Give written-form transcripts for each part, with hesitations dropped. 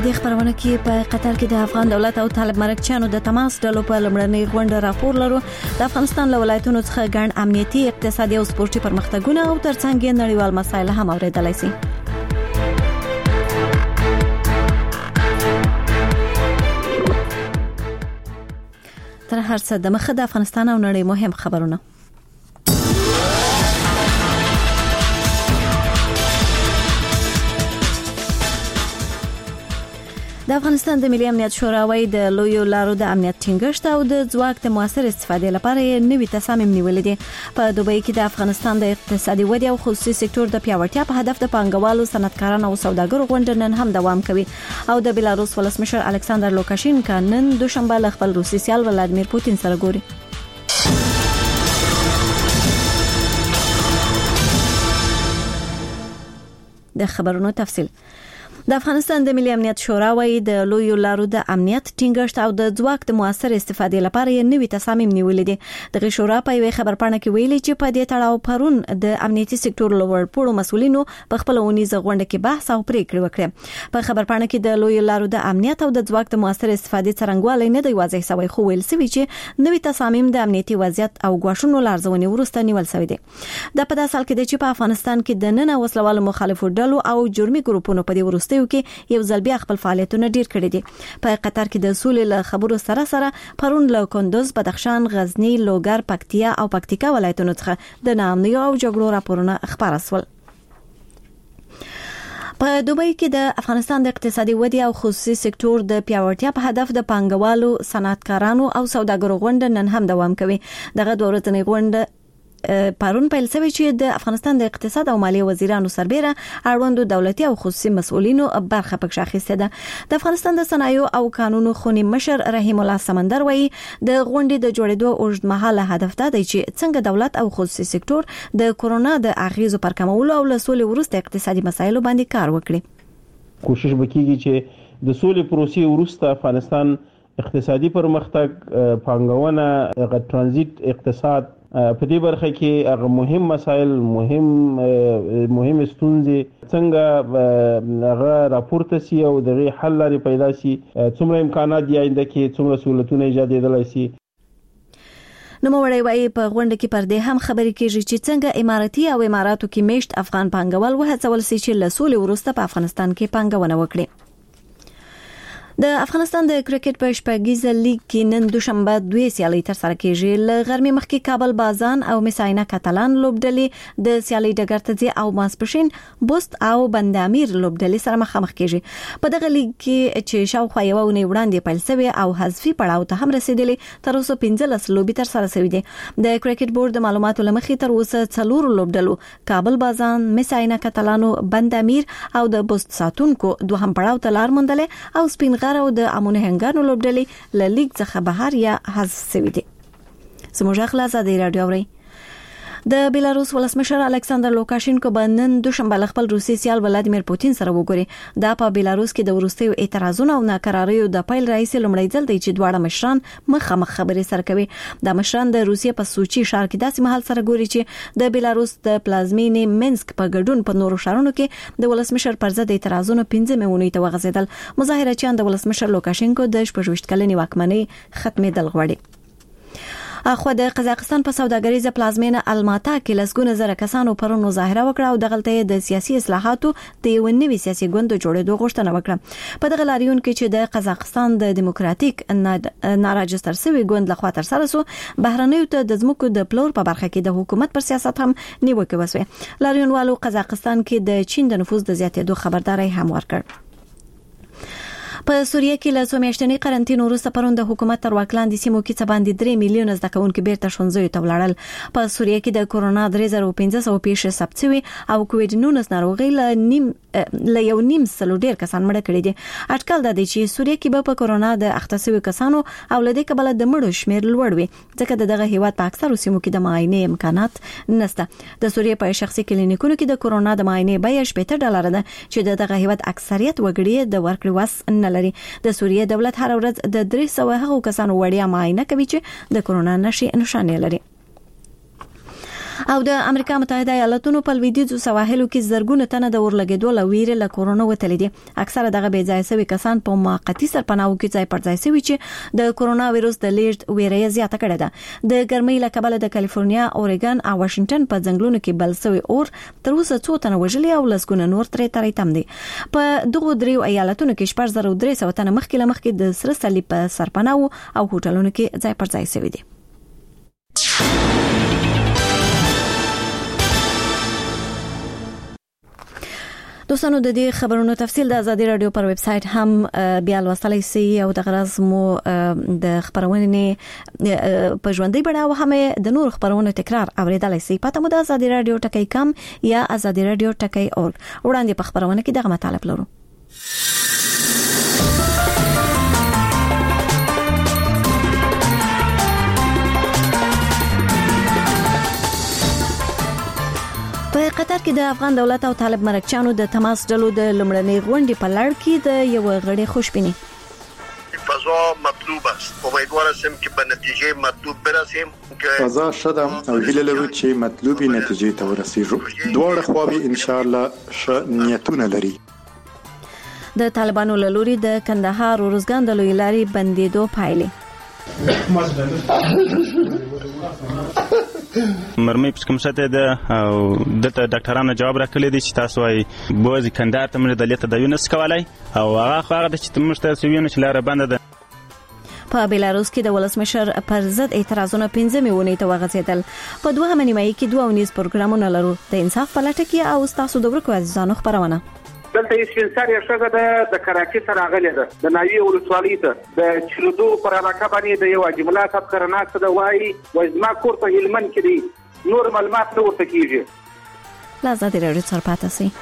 دې خبرونه کې په قطر کې د افغان دولت او طالب مرکچیانو د تماس ډلو په لمړنۍ غونډه راپور لرو. د افغانستان له ولایتونو څخه ګڼ امنیتي، اقتصادي او سپورتي پرمختګونه او ترڅنګ نړیوال مسایل هم اوریدلای شي. تر هر څه د مخه د افغانستان او نړۍ مهم خبرونه. د افغانستان د ملي امنیت شورا وايي د لویو لارو د امنیت ټینګښت او د ځواک د موثر استفادې لپاره نوي تصامیم نیولې دي. په دوبۍ کې د افغانستان د اقتصادي ودې او خصوصي سکتور د پیاوړتیا په هدف د پانګوالو، صنعتکارانو او سوداګرو غونډه نن هم دوام کوي او د بیلاروس ولسمشر الکساندر لوکاشینکا نن دوشنبه له خپل روسي سیال ولادیمیر پوتین سره ګوري. د خبرونو تفصیل. د افغانستان د ملي امنیت شورا وايي د لویو لارو د امنیت ټینګښت او د ځواک د موثر استفادې لپاره نوي تصامیم نیولې دي. د شورا په یوه خبرپاڼه کې ویلي چې په دې تړاو پرون د امنیتي سکتور لوړپوړو مسؤلینو په خپل اونیزه غونډه کې بحث او پریکړه وکړه. په خبرپاڼه کې د لویو لارو د امنیت او د ځواک د موثر استفادې څرنګوالی نه دی واضح شوی، خو ویل شوی چې نوي تصامیم د امنیتي وضعیت او غواړنو لارښوونې وروسته نیول شوی دي. د په داسې حال کې چې په افغانستان کې د نن وسلوالو مخالفو ډلو او جرمي ګروپونو په دې وروسته کې یو ځل بیا خپل فعالیتونه ډیر کړي دي. په قطر کې د سولې له خبرو سره پرون له کندوز، بدخشان، غزنی، لوګر، پکتیا او پکتیکا ولایتونو څخه د ناامنۍ او جګړو راپورونه خبر شول. په دوبۍ کې د افغانستان د اقتصادي ودې او خصوصي سکتور د پیاوړتیا په هدف د پانګوالو، صنعتکارانو او سوداګرو غونډه نن هم دوام کوي. دغه دورتنۍ غونډه پرون پیل شوی چې د افغانستان د اقتصاد او مالیه وزیرانو سربېره اړوندو دولتي او خصوصي مسؤلینو برخه پکې اخیسته ده. د افغانستان د صنایعو او قانونو خونی مشر رحیم الله سمندر وایي د غونډې د جوړېدو اوږدمهاله هدف دا دی چې څنګه دولت او خصوصي سکتور د کورونا د اغیزو پر کمولو او له سولې وروسته اقتصادي مسایلو باندې کار وکړي. کوشش وکړي چې د سولې پروسې وروسته افغانستان اقتصادي پرمختګ، پانګونه، ترانزیت اقتصاد په دې برخه کې هغه مهم مسایل، مهم ستونزې څنګه هغه راپورته سي او دغه حل لري پیدا سي، څومره امکانات دی آینده کې څومره سہولتونه ایجادېدلای سي. نوموړی وايي په غونډه کې پر دې هم خبرې کیږي چې څنګه اماراتي او اماراتو کې میشت افغان پانګوال وهڅول سي چې له سولې وروسته په افغانستان کې پانګونه وکړي. د افغانستان د کرکټ په شپږیزه لیګ کې نن دوشنبه دوه سیالۍ تر سره کیږي. له غرمې مخکې کابل بازان او مساینا کاتالان لوبډلې د سیالۍ ډګر ته ځي او ماسپښین بوست او بندامیر لوبډلې سره مخامخ کیږي. په دغه لیګ کې چې شاوخوا یو اونۍ وړاندې پیل شوی او حذفي پړاو ته هم رسیدلې، تر اوسه 15 لوبې تر سره شوې دي. د کرکټ بورډ د معلوماتو لمخې تر اوسه 4 لوبډلو کابل بازان، مساینا کاتالانو، بندامیر او د بوست ساتونکو دوهم پړاو ته لار موندلې او سپین او د امونه هنګانو لوبډلې له لیګ څخه بهر یا حذف شوې دي. زموږ خلاص د رادیو اوري. د بیلاروس ولسمشر الکساندر لوکاشینکو نن دوشنبه خپل روسي سیال ولادیمیر پوتین سره وګوري. دا په بیلاروس کې د وروستیو اعتراضونو او ناکراریو د پیل رئیس لومړی ځل دی چې دواړه مشران مخامخ خبرې سره کوي. د مشران د روسیې په سوچي ښار کې داسې محل سره ګوري چې د بیلاروس د پلازمینې منسک په ګډون په نورو ښارونو کې د ولسمشر پر ضد اعتراضونو 15 میونې ته وغځیدل. مظاهرچیان د ولسمشر لوکاشینکو د 28 کلنې واکمنۍ ختمېدل غواړي. اخو د قزاقستان په سوداګریزه پلازمینه الماتا کې لسګونه زره کسانو پرون مظاهره وکړه او دغلته د سیاسي اصلاحاتو د یو نوي سیاسي ګوند جوړېدو غوښتنه وکړه. په دغه لاریون کې چې د قزاقستان د دیموکراتیک ناراجستر سوي ګوند لخوا تر سره سو، بهرنیو ته د ځمکو د پلور په برخه کې د حکومت پر سیاست هم نیوکه وسوه. لاریونوالو قزاقستان کې د چین د نفوذ د زیاتېدو خبرداري هم ورکړه. په سوریه کې له څو میاشتنۍ قرنټین وروسته پرون د حکومت تر واک لاندې سیمو کې څه باندې 3 میلیونه زده کوونکي بیرته ښوونځیو ته ولاړل. په سوریه کې د کورونا 3500 پیښې ثبت شوې او کووډ-19 ناروغي له یو نیم سلو ډیر کسان مړه کړي دي. اټکل دا دی چې سوریه کې به په کورونا د اخته شوي کسانو او له دې کبله د مړو شمیر لوړ وي، ځکه دغه هیواد په اکثرو سیمو کې د معاینې امکانات نشته. د سوریه په شخصي کلینیکونو کې د کورونا د معاینې بیه $70 ده چې دغه هیواد اکثریت وګړي د ورکړې وس نه لري. د سوریه دولت هر ورځ د 300 کسانو وړیا معاینه کوي چې د کورونا نښې لري. او د امریکا متحده ایالاتونو په لویدیځو سواحلو کې زرګونه تنه د اورلګیدو له ویرې له کورونا وتلي دي. اکثره دغه بې ځای شوي کسان په موقتي سرپناهو کې ځای پر ځای شوي چې د کورونا وایروس د لیږد ویره زیاته کړې ده. د ګرمۍ له کبله د کالیفورنیا، اوريګن او واشنگټن په ځنګلونو کې بل شوی اور تر اوسه څو تنه وژلي او لسګونه نور ترې تم دي. په دغه دریو ایالتونو کې 4300 تنه مخکې د سره صلیب په سرپناهو او هوټلونو کې ځای پر ځای شوي دي. دوستانو د دې خبرونو تفصیل د آزادي رادیو پر ویب سټ هم بیا لوستلای شئ او د غرض مو د خبرونې په ژوندۍ بڼه او هم د نور خبرونو تکرار اوریدلای شئ. پته مو د آزادي رادیو ټکی کم یا آزادي رادیو ټکی اور وړاندې په خبرونه کې دغه مطالب لرو. په قطر کې د افغان دولت او طالب مرکچیانو د تماس ډلو د لمړنۍ غونډې په لړ کې د یو غړي خوشبیني فضا مطلوب است. امیدوار هستم که به نتیجه مطلوب برسیم. فضا شدم او هیله لرو چې مطلوبي نتیجې ته ورسیږو. دواړه خواوې ان شاء الله ښه نیتونه لري. د طالبانو له لوري د کندهار ورزګان د لوی لارې بندیدو پایلې. مرمۍ په کوم شته ده او دلته ډاکټرانو جواب راکړی دی چې تاسو وايي بوزي کندهار ته موږ د لیته د یونس کولای او هغه د چې موږ ته سویونه چې لاره بنده ده. په بیلاروس کې د ولسمشر پر ضد اعتراضونه 15 میونې ته وغځېدل. په دوه نیمایي کې دوه ونیز پروګرامونه لرو. د انصاف په لټه کې او تاسو د ورکو عزیزانو خبرونه دلته اسپنسر یې شګه د کراچي سره غلې ده د ناوی ولسوالۍ ته د چلودو پر علاقه باندې د یو جمله تذکرناک څه د وای زما کور په هلمند کې دی نور معلومات نه ورته کیږي. لازم دی رړې سره پاتې سي.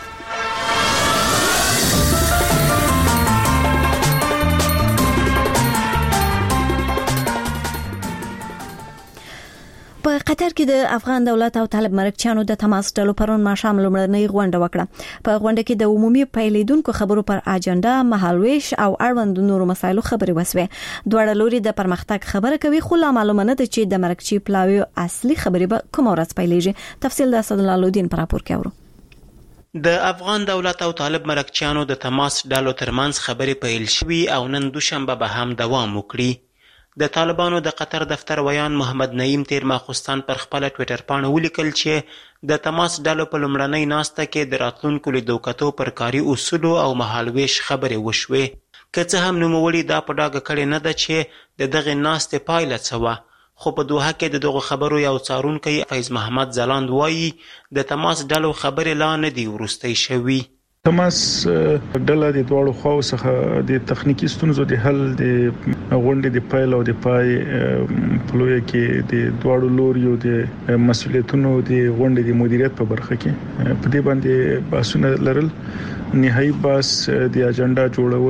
په قطر کې د افغان دولت او طالب مرکچیانو د تماس ډلو پرون ماښام لومړنۍ غونډه وکړه. په غونډه کې د عمومي پیلیدونکو خبرو پر اجنډا، مهالويش او اړوند نورو مسایلو خبرې وسوې. دواړه لوري د پرمختګ خبره کوي، خو لا معلومه نه ده چې د مرکچی پلاوی اصلي خبرې به کوم ورځ پیلېږي. تفصیل د اسد الله الدین پر راپور کې اورو. د افغان دولت او طالب مرکچیانو د تماس ډلو ترمنځ خبرې پیل شوې او نن دوشنبه به هم دوام وکړي. د طالبانو د قطر دفتر ویان محمد نعیم تیر ماخوستان پر خپل ټوئیټر پاڼه ولیکل چې د تماس ډلو په لومړنۍ ناسته کې د راتلونکو لیدو کتو پر کاري اصولو او مهالويش خبرې وشوې. که څه هم نوموړي دا په ډاګه کړې نه ده چې د دغه ناستې پایله څه وه، خو په دوحه کې د دغو خبرو یو څارونکی فیض محمد ځلاند وایي د تماس ډلو خبرې لا نه دي وروستۍ شوي. تماس ډله د دواړو خواو څخه د تخنیکی ستونزو د حل د غونډې د پیل او د پای په لوی کې د دواړو لوریو د مسولیتونو د غونډې د مدیریت په برخه کې په دې باندې بحثونه لرل. نهایی بحث د اجنډا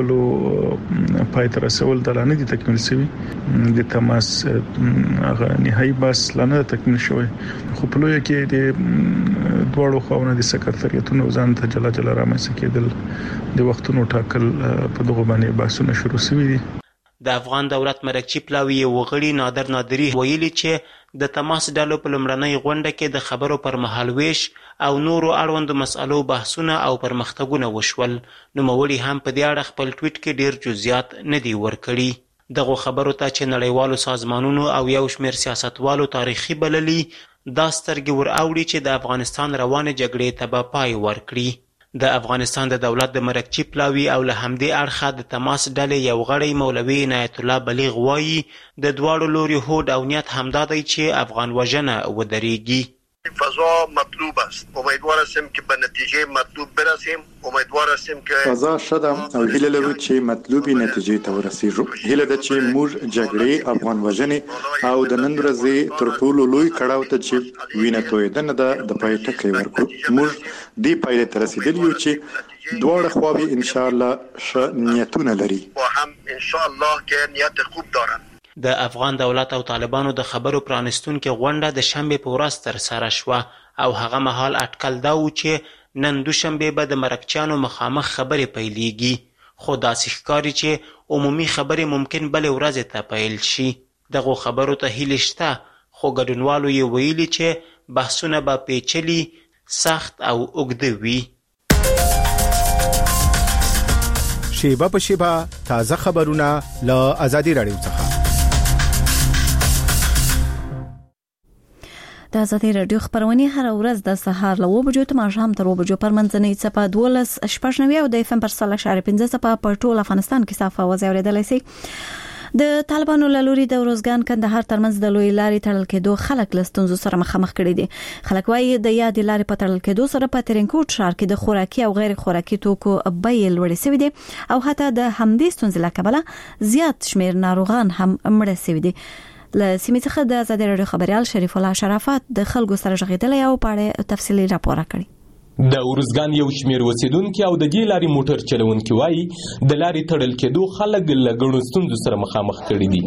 جوړولو پای ته رسول د لانه دي تکمیل شوی. د تماس هغه نهایی بحث لانه تکمیل شوی، خو په لوی کې د دواړو خواونو د سکرټریاتونو ځان ته جلا جلا رامنځته کېدل د وختونو ټاکل په دغه باندې بحثونه شروع شوي دي. د افغان دولت مرکچی پلاوی وغړي نادر نادری ویلي چې د تماس ډلو په لومړنۍ غونډه کې د خبرو پر مهالويش او نورو اړوندو مسالو بحثونه او پرمختګونه وشول. نوموړي هم په دې اړه خپل ټویټ کې ډیر جزئیات نه دي ورکړي. دغه خبرو ته چې نړیوالو سازمانونو او یو شمېر سیاستوالو تاریخي بللي، دا سترګې ور اوړي چې د افغانستان روانې جګړې ته به پای ورکړي. د افغانستان د دولت د مرکچی پلاوی او له همدې اړخه د تماس ډلې یو غړی مولوي عنایت الله بلیغ وایي د دواړو لوري هوډ او نیت همدا دی چې افغان وژنه ودرېږي. فضا مطلوب است. امیدوار هستم که به نتیجه مطلوب برسیم. امیدوار هستم که فضا شدم او هیله لرو چې مطلوبي نتیجې ته ورسیږو. هیله ده چې موږ جګړې، افغان وژنې او د نن ورځې تر ټولو لوی کړاو ته چې وینه تویدنه ده د پای ټکی ورکړو. موږ دې پایلې ته رسیدلی یو چې دواړه خواوې ان شاء الله ښه نیتونه لري و هم ان شاء الله که نیت خوب دارن. د افغان دولت او طالبانو د خبرو پرانستونکو غونډه د شنبه په ورځ تر سره شوه او هغه مهال اټکل دا و چې نن دوشنبه به د مرکچیانو مخامخ خبرې پیلېږي، خو داسې ښکاري چې عمومي خبرې ممکن بلې ورځې ته پیل شي. دغو خبرو ته هیله شته، خو ګډونوالو یې ویلي چې بحثونه به پیچلي، سخت او اوږده وي. شیبه په شیبه تازه خبرونه له آزادي رادیو څخه. د آزادي رادیو خبرونه هر ورځ د سهار له 9 بجو ته ماښام تر 9 بجو پر منځنۍ څپه 12:95 او د FM پر 100.15 څپه په ټول افغانستان کې صافه وځي اوریدلای شي. د طالبانو له لوري د روزګان کندهار ترمنځ د لوی لارې تړل کېدو خلک له ستونزو سره مخامخ کړي دي. خلک وايي د یاد لارې په تړل کېدو سره په ترینکوټ ښار کې د خوراکي او غیر خوراکي توکو بیې لوړې شوې دي او حتی د همدې ستونزې له کبله زیات شمیر ناروغان هم مړه شوي دي. له سیمې څخه د آزادي رادیو خبريال شریف الله شرافت د خلکو سره ژغېدلی او په اړه تفصیلي راپور کړی. د ورزګان یو شمیر اوسیدونکو او د دې لارې موټر چلونکو وایي د لارې تړل کېدو خلک له ګڼو ستونزو سره مخامخ کړي دي.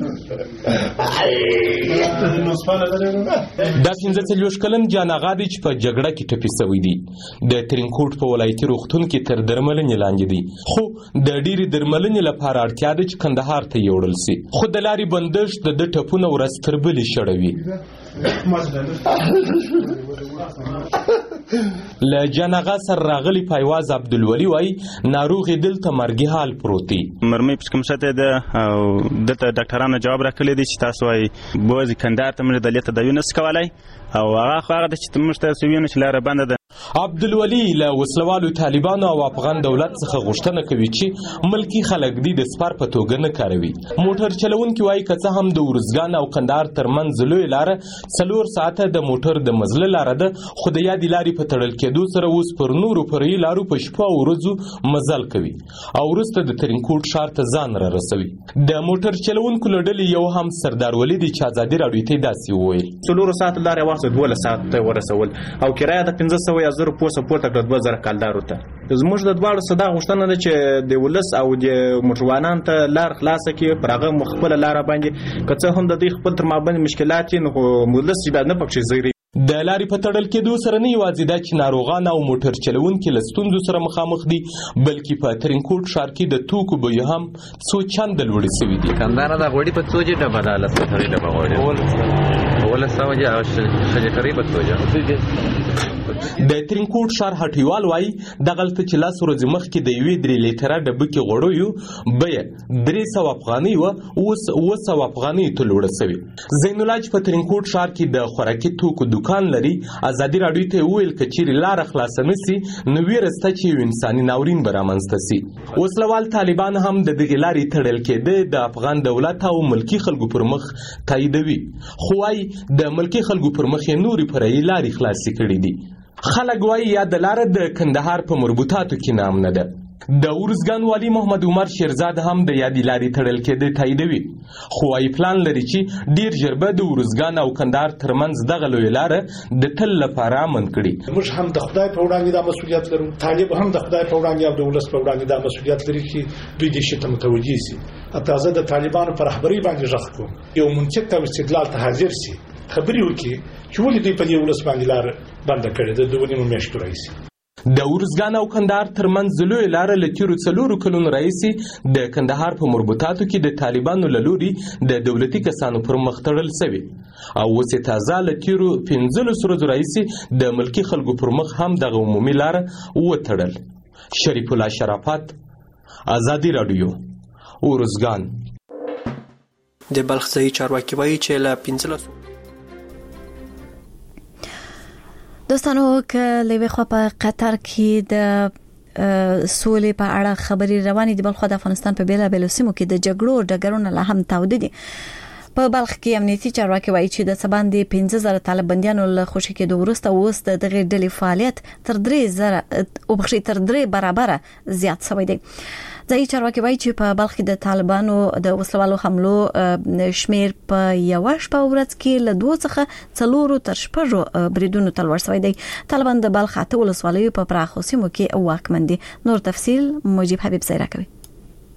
دا 45 کلن جان آغا دی چې په جګړه کې ټپي شوی دی. د ترینکوټ په ولایتي روغتون کې تر درملنې لاندې دی، خو د ډېری درملنې لپاره اړتیا ده چې کندهار ته یوړل شي. خو د لارې بندش د ټپونه ورځ تر بلې شړوي. له جنغا سر راغلی پایواز عبدالولی وای ناروغ دلته مرګي حال پروتي. مرمۍ په کوم شته ده او دلته ډاکټرانو جواب راکړی دی چې تاسو وای بوزي کندهار ته مړ دلته د یونس کولای او هغه د چې موږ ته سویونه چې لاره بنده ده. عبدالولی له وسلوالو طالبانو او افغان دولت څخه غوښتنه کوي چې ملکی خلک دې د سپار په توګه نه کاروي. موټر چلونکي وایي که څه هم د ورزګان او کندهار ترمنځ لوی لاره 4 ساعته د موټر د مزله لاره ده، خو د یادې لارې په تړل کېدو سره اوس پر نورو فرعي لارو په شپه او ورځو مزل کوي او وروسته د ترینکوټ ښار ته ځان را رسوي. د موټر چلونکو له ډلې یو هم سردار ولی دی چې آزادي راډیو ته داسې وویل 4 ساعت لارې واسه 12 ساعت ته ورسول او کرایه د 1500 یا 1000 پوسه پورته کړ 2000 کالدارو ته. زموږ د دواړو صدا غوښتنه ده چې د ولس او د موټروانان ته لار خلاصه کړي، پر هغه مخبل لار باندې که څه هم د دې خپل تر مابین مشکلات نو ولس چې باید نه پکې زیری. د لارې په تړل کېدو سره نه یوازې دا چې ناروغان او موټر چلونکي له ستونزو سره مخامخ دي، بلکې په ترینکوټ ښار کې د توکو بیې هم څو چنده لوړې شوي دي. کندهار د غوړي په څو ډبه ده، لس ترې ډبه غوړي ولا سوجه او شجرې په څو د ترینکوټ ښار هټیوال وایي دغلته چې لاس ورځې مخکې د 1 لیټره ډبه کې غوړیو بیه 300 افغانۍ و اوس 200 افغانۍ ته لوړه شوې. زین الله چې په ترینکوټ ښار کې د خوراکي توکو دکان لري آزادي راډیو ته ویل کچېرې لاره خلاصه نشي نو ویره سته چې یو انساني ناورین به رامنځته شي. وسلوال طالبان هم د دغې لارې تړل کېده د افغان دولت او ملکی خلکو پر مخ تاییدوي، خو وايي د ملکی خلکو پر مخ یې نورې فرعي لارې خلاصې کړي دي. خلک وايي یا د لاره د کندهار په مربوطاتو کې نام نه ده. د ورزګان والی محمد عمر شیرزاد هم د یادې لارې تړل کېده تاییدوي، خو وايي پلان لري چې ډیر ژر به د ورزګان او کندهار ترمنځ دغه لوی لاره د تل لپاره امن کړي. موږ هم د خدای په وړاندې دا مسؤلیت لرو، طالب هم د خدای په وړاندې او د ولس په وړاندې دا مسؤلیت لري چې دوی دې شته متوجي شي. تازه د طالبانو پر رهبرۍ باندې ژغ کوم یو منطق او استدلال ته حاضر شي، خبري وکړي چې ولې دوی په دې ولس باندې لار بند کړې ده. د ونیمو میاشتو راځي د ورزګان او کندهار ترمنځ لوی لاره له تیرو 4 کلونو راځي د کندهار په مربوطاتو کې د طالبانو له لوري د دولتي کسانو پر مخ تړل شوی او اوس تازه له تیرو 15 ورځو راځي د ملکی خلکو پر مخ هم د عمومي لاره وتړل. شریف الله شرافت، آزادي راډیو، ورزګان. د بلخ ځای چارواکي وایي چې له 15 دوستانو که لوي خو په قطر کې د سولې په اړه خبري روانې دي، بلخو د افغانستان په بیلابیلو سیمو کې د جګړو ډګرونه لا هم تاوده دي. په بلخ کې امنیتي چارواکي وایي چې د سباندې 15000 طالب بنديانو له خوشي کېدو وروسته اوس د دغه ډلې فعالیت تر 3 برابر زیات شوی دی. ځای چارواکي وایي چې په بلخ کې د طالبانو د وسلوالو حملو شمیر په یو شپه ورځ کې له 2 څخه 4 تر 6 بریدونو تل ورسوي دی. طالبان د بلخ اته ولسوالیو په پراخو سیمو کې واکمن دي. نور تفصیل مجيب حبیب زیرا کوي.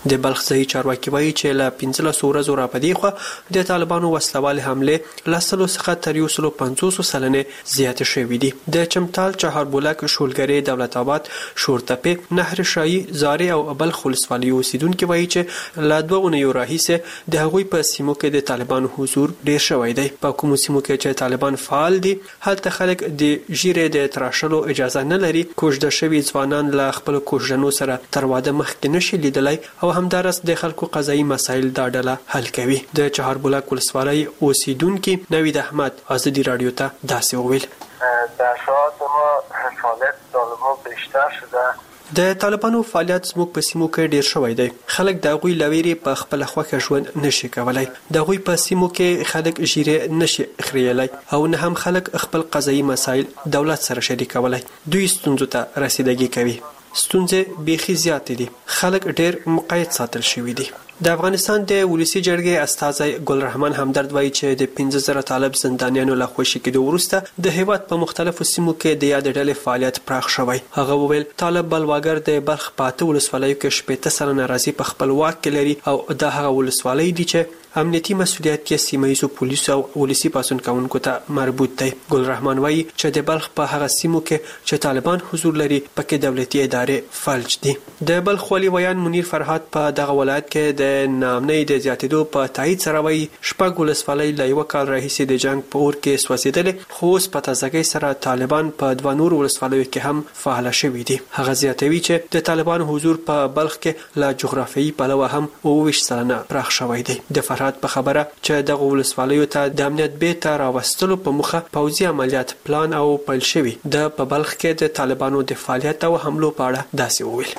د بلخ ځایي چارواکي وایي چې له 15 ورځو راپدې خوا د طالبانو وسلوالې حملې له 100 څخه تر 150 سلنې زیاتې شوې دي. د چمتال، چهاربولک، شولګرې، دولت آباد، شورتپې، نهر شاهي، زارې او بلخ ولسوالیو اوسیدونکي وایي چې له 2 اونیو راهیسې د هغوی په سیمو کې د طالبانو حضور ډیر شوی دی. په کومو سیمو کې چې طالبان فعال دي هلته خلک د ژیرې د تراشلو اجازه نه لري. کوژده شوي ځوانان له خپل کوژدنو سره تر واده مخکې نشي لیدلی او همدارس د خلکو قضایي مسایل دا ډله حل کوي. د چهاربولک ولسوالۍ اوسیدونکي نوید احمد ازادي رادیو ته داسې وویل: در شهادت ما فعالیت طالبان بیشتر شده. د طالبانو فعالیت زموږ په سیمو کې ډیر شوی دی. خلک د هغوی له ویرې په خپله خوښه ژوند نشي کولی. د هغوی په سیمو کې خلک ژیرې نشي خریلی او نه هم خلک خپل قضایي مسایل دولت سره شریکولی. دوی ستونزو ته رسیدګي کوي. ستونزې بیخي زیاتې دي. خلک ډیر مقید ساتل شوي دي. د افغانستان د ولسی جرګې استازی ګلرحمان همدرد وایي چې د 15,000 طالب زندانیانو له خوشي کېدو وروسته د هیواد په مختلفو سیمو کې د یاد ډلې فعالیت پراخ شوی. هغه وویل طالب بلواګر د بلخ په 8 ولسوالیو کې 80 سلنه راځي په خپل واک کې لري او دا هغه ولسوالۍ دي چې امنیتي مسؤلیت کې سیمایي پولیسو او ولسی پاسون کوونکو ته مربوط دی. ګلرحمان وایي چې د بلخ په هغه سیمو کې چې طالبان حضور لري پکې دولتي ادارې فلج دي. د بلخ والي ویان منیر فرهاد په دغه ولایت کې د نامنۍ د زیاتېدو په تایید سره وایي 6 ولسوالۍ له 1 کال راهیسې د جنگ په اور کې سوځېدلې، خو اوس په تازګۍ سره طالبان په 2 نور ولسوالیو کې هم فعال شوي دي. هغه زیاتوي چې د طالبانو حضور په بلخ کې له جغرافیایي پلوه هم 29 سلنه پراخ شوی دی. د په خبره چې دغه ولسوالیو ته د امنیت بیرته راوستلو په موخه پوځي عملیات پلان او پیل شوي. د په بلخ کې د طالبانو د فعالیت او حملو په اړه داسې وویل: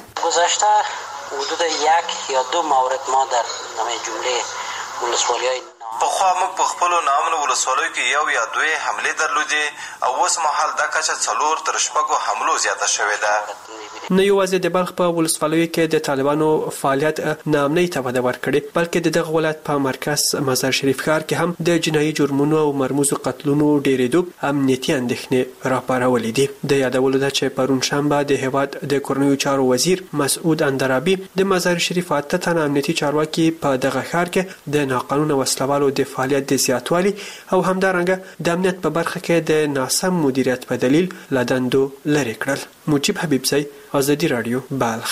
گذشته حدود 1 یا 2 مورد ما در نامه جمله ولسوالیای پخوا موږ په خپلو ناامنو ولسوالیو کې 1 یا 2 حملې درلودې او اوس مهال دا کچه 4 تر 6 حملو زیاته شوې ده. نه یوازې د بلخ په ولسوالیو کې د طالبانو فعالیت ناامنۍ ته وده ورکړې بلکې د دغه ولایت په مرکز مزار شریف ښار کې هم د جنایي جرمونو او مرموزو قتلونو ډېرېدو امنیتي اندېښنې راپارولې دي. د یادولو ده چې پرون شنبه د هیواد د کورنیو چارو وزیر مسعود اندرابي د مزار شریف 8 تنه امنیتي چارواکي په دغه ښار کې د ناقانونه وسلوالو د فعالیت د زیاتوالي او همدارنګه د امنیت په برخه کې د ناسم مدیریت په دلیل له دندو لرې کړل. مجیب حبیبزی، آزادی رادیو، بلخ.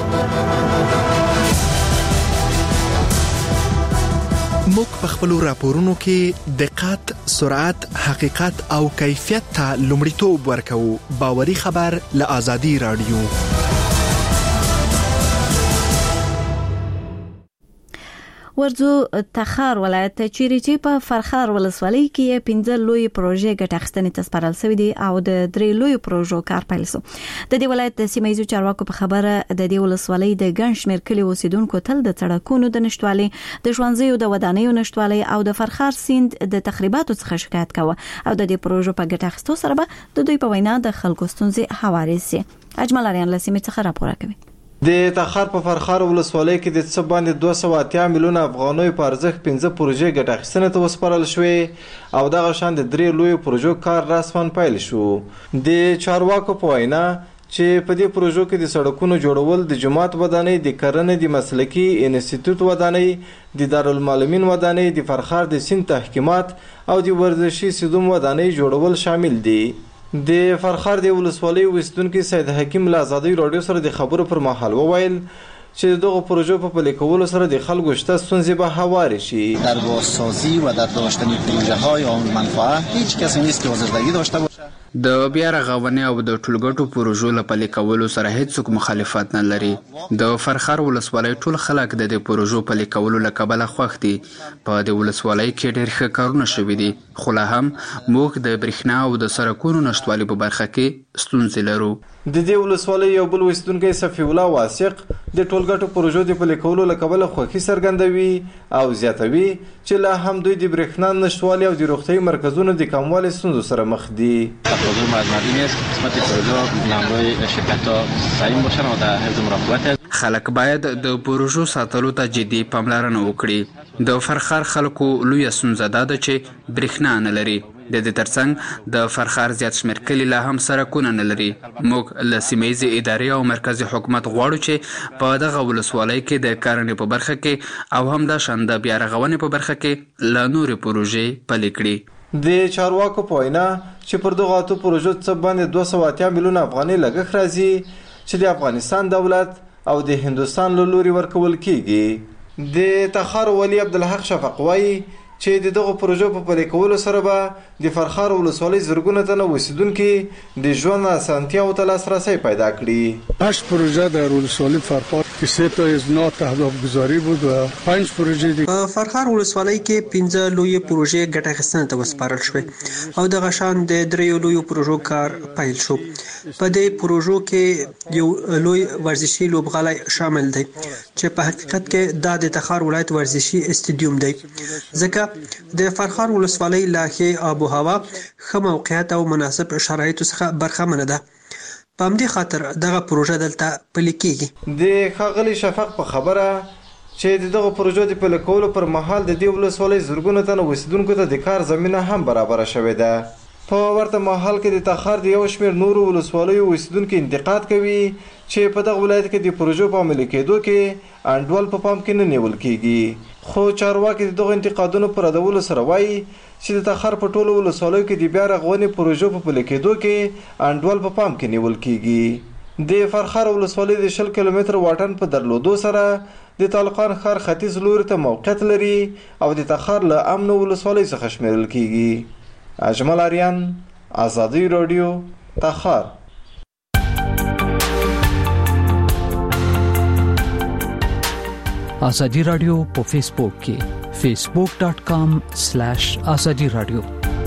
موږ په خپلو راپورونو کې دقت، سرعت، حقیقت او کیفیت ته لومړیتوب ورکوو. باوري خبر له آزادی رادیو. ورځو تخار ولایت چیرې چې په فرخار ولسوالۍ کې 15 لوی پروژې ګټه اخیستنې ته سپارل شوې دي او د 3 لوی پروژو کار پیل شو. د دې ولایت د سیمایي چارواکو په خبره د دې ولسوالۍ د ګڼ شمېر کلي اوسیدونکو تل د سړکونو د نشټوالي، د ښوونځیو د ودانیو نشټوالي او د فرخار سیند د تخریباتو څخه شکایت کاوه او د دې پروژو په ګټه اخیستو سره به د دوی په وینا د خلکو ستونزې هوارې سي. اجمل اریان له سیمې څخه راپور کوي. د تخار په فرخار ولسوالۍ کې د څه باندې 280 میلیونه افغانۍ په ارزښت 15 پروژې ګټه اخیستنې ته وسپارل شوې او دغه شان د 3 لوی پروژو کار رسماً پیل شو. د چارواکو په وینا چې په دې پروژو کې د سړکونو جوړول، د جماعت ودانۍ، د کرنې د مسلکي انسټیټیوټ ودانۍ، د دارالمعلمین ودانۍ، د فرخار د سیند تحکیمات او د ورزشي سیدوم ودانۍ جوړول شامل دي. د فرخار د ولسوالۍ اوسیدونکي سید حکیم له آزادۍ رادیو سره د خبرو پر مهال وویل چې دغه پروژو په پلي کولو سره د خلکو شته ستونزې به هوارې شي. در بازسازی و در داشتن پروژه‌های عامل منفعت هیچ کسی نیست که آزردگی داشته باشه. د بیا رغونې او د ټولګټو پروژو له پلي کولو سره هیڅوک مخالفت نه لري. د فرخار ولسوالۍ ټول خلک د دې پروژو پلي کولو له کبله خوښ دي. په دې ولسوالۍ کې ډېر ښه کارونه شوي دي، خو لا هم موږ د برېښنا او د سړکونو نشتوالي په برخه کې ستونزې لرو. د دې ولسوالۍ یو بل اوسیدونکی صفي الله واثق د ټولګټو پروژو د پلي کولو له کبله خوښي څرګندوي او زیاتوي چې لا هم دوی د برېښنا نشتوالي او د روغتیايي مرکزونو د کموالي ستونزو سره مخ دي. تقاضای مدنی نیست، قسمت پروژه نامرای شرکت‌ها سعی باشن و در حفظ مراقبت. خلک باید د پروژو ساتلو ته جدي پاملرنه وکړي. د فرخار خلکو لویه ستونزه دا ده چې برېښنا نه لري. د دې ترڅنګ د فرخار زیات شمېر کلي لا هم سړکونه نه لري. موږ له سیمهییزې ادارې او مرکزي حکومت غواړو چې په دغه ولسوالۍ کې د کرنې په برخه کې او هم د شان د بیا رغونې په برخه کې له نورې پروژې پلي کړي. د چارواکو په وینا چې پر دغه اتو پروژو څخه باندې 280 میلیونه افغانۍ لګښت راځي چې د افغانستان دولت او د هندوستان له لوري ورکول کیږي. د تخار ولی عبدالحق شفق وایي چې د دغه پروژو په پلي کولو سره به د فرخار ولسوالۍ زرګونه تنه اوسیدونکي د ژوند اسانتیاوو ته لاسرسی پیدا کړي. 8 پروژه در ولسوالۍ فرخار کې 3 تا اذنات اهداف گذاری بود و 5 پروژه دي. په فرخار ولسوالۍ کې 15 لوی پروژې ګټه اخیستنې ته وسپارل شوې او دغه شان د 3 لوی پروژو کار پیل شو. په دې پروژو کې یو لوی ورزشي لوبغالی شامل دی چې په حقیقت کې د تخار ولایت ورزشي استادیوم دی ځکه د فرخار ولسوالۍ لاخې آب و هوا ښه موقعیت او مناسب شرایطو څخه برخمنه ده. په همدې خاطر دغه پروژه دلته پلي کیږي. د ښاغلي شفق په خبره چې دغه پروژو د پلي کولو پر مهال د دې ولسوالۍ زرګونه تنه اوسیدونکو ته د کار زمینه هم برابره شوې ده. په ورته مهال کې د تخار د یو شمېر نورو ولسوالیو اوسیدونکو انتقاد کوي چې په دغه ولایت کې د پروژو په عملي کېدو کې انډول په پام کې نه نیول کیږي. خو چارواکي دغه انتقادونو پر ردولو سره وایي چې د تخار په ټولو ولسوالیو کې د بیا رغونې پروژو په پلي کېدو کې انډول په پام کې نیول کیږي. د فرخار ولسوالۍ د 10 کیلومتر واټن په درلودو سره د طالقان ښار ختیځ لوري ته موقعیت لري او د تخار له امنو ولسوالۍ څخه شمیرل کیږي. اجمل آریان، آزادی رادیو، تخار. آزادی رادیو په فیسبوک کې facebook.com/azadi radio.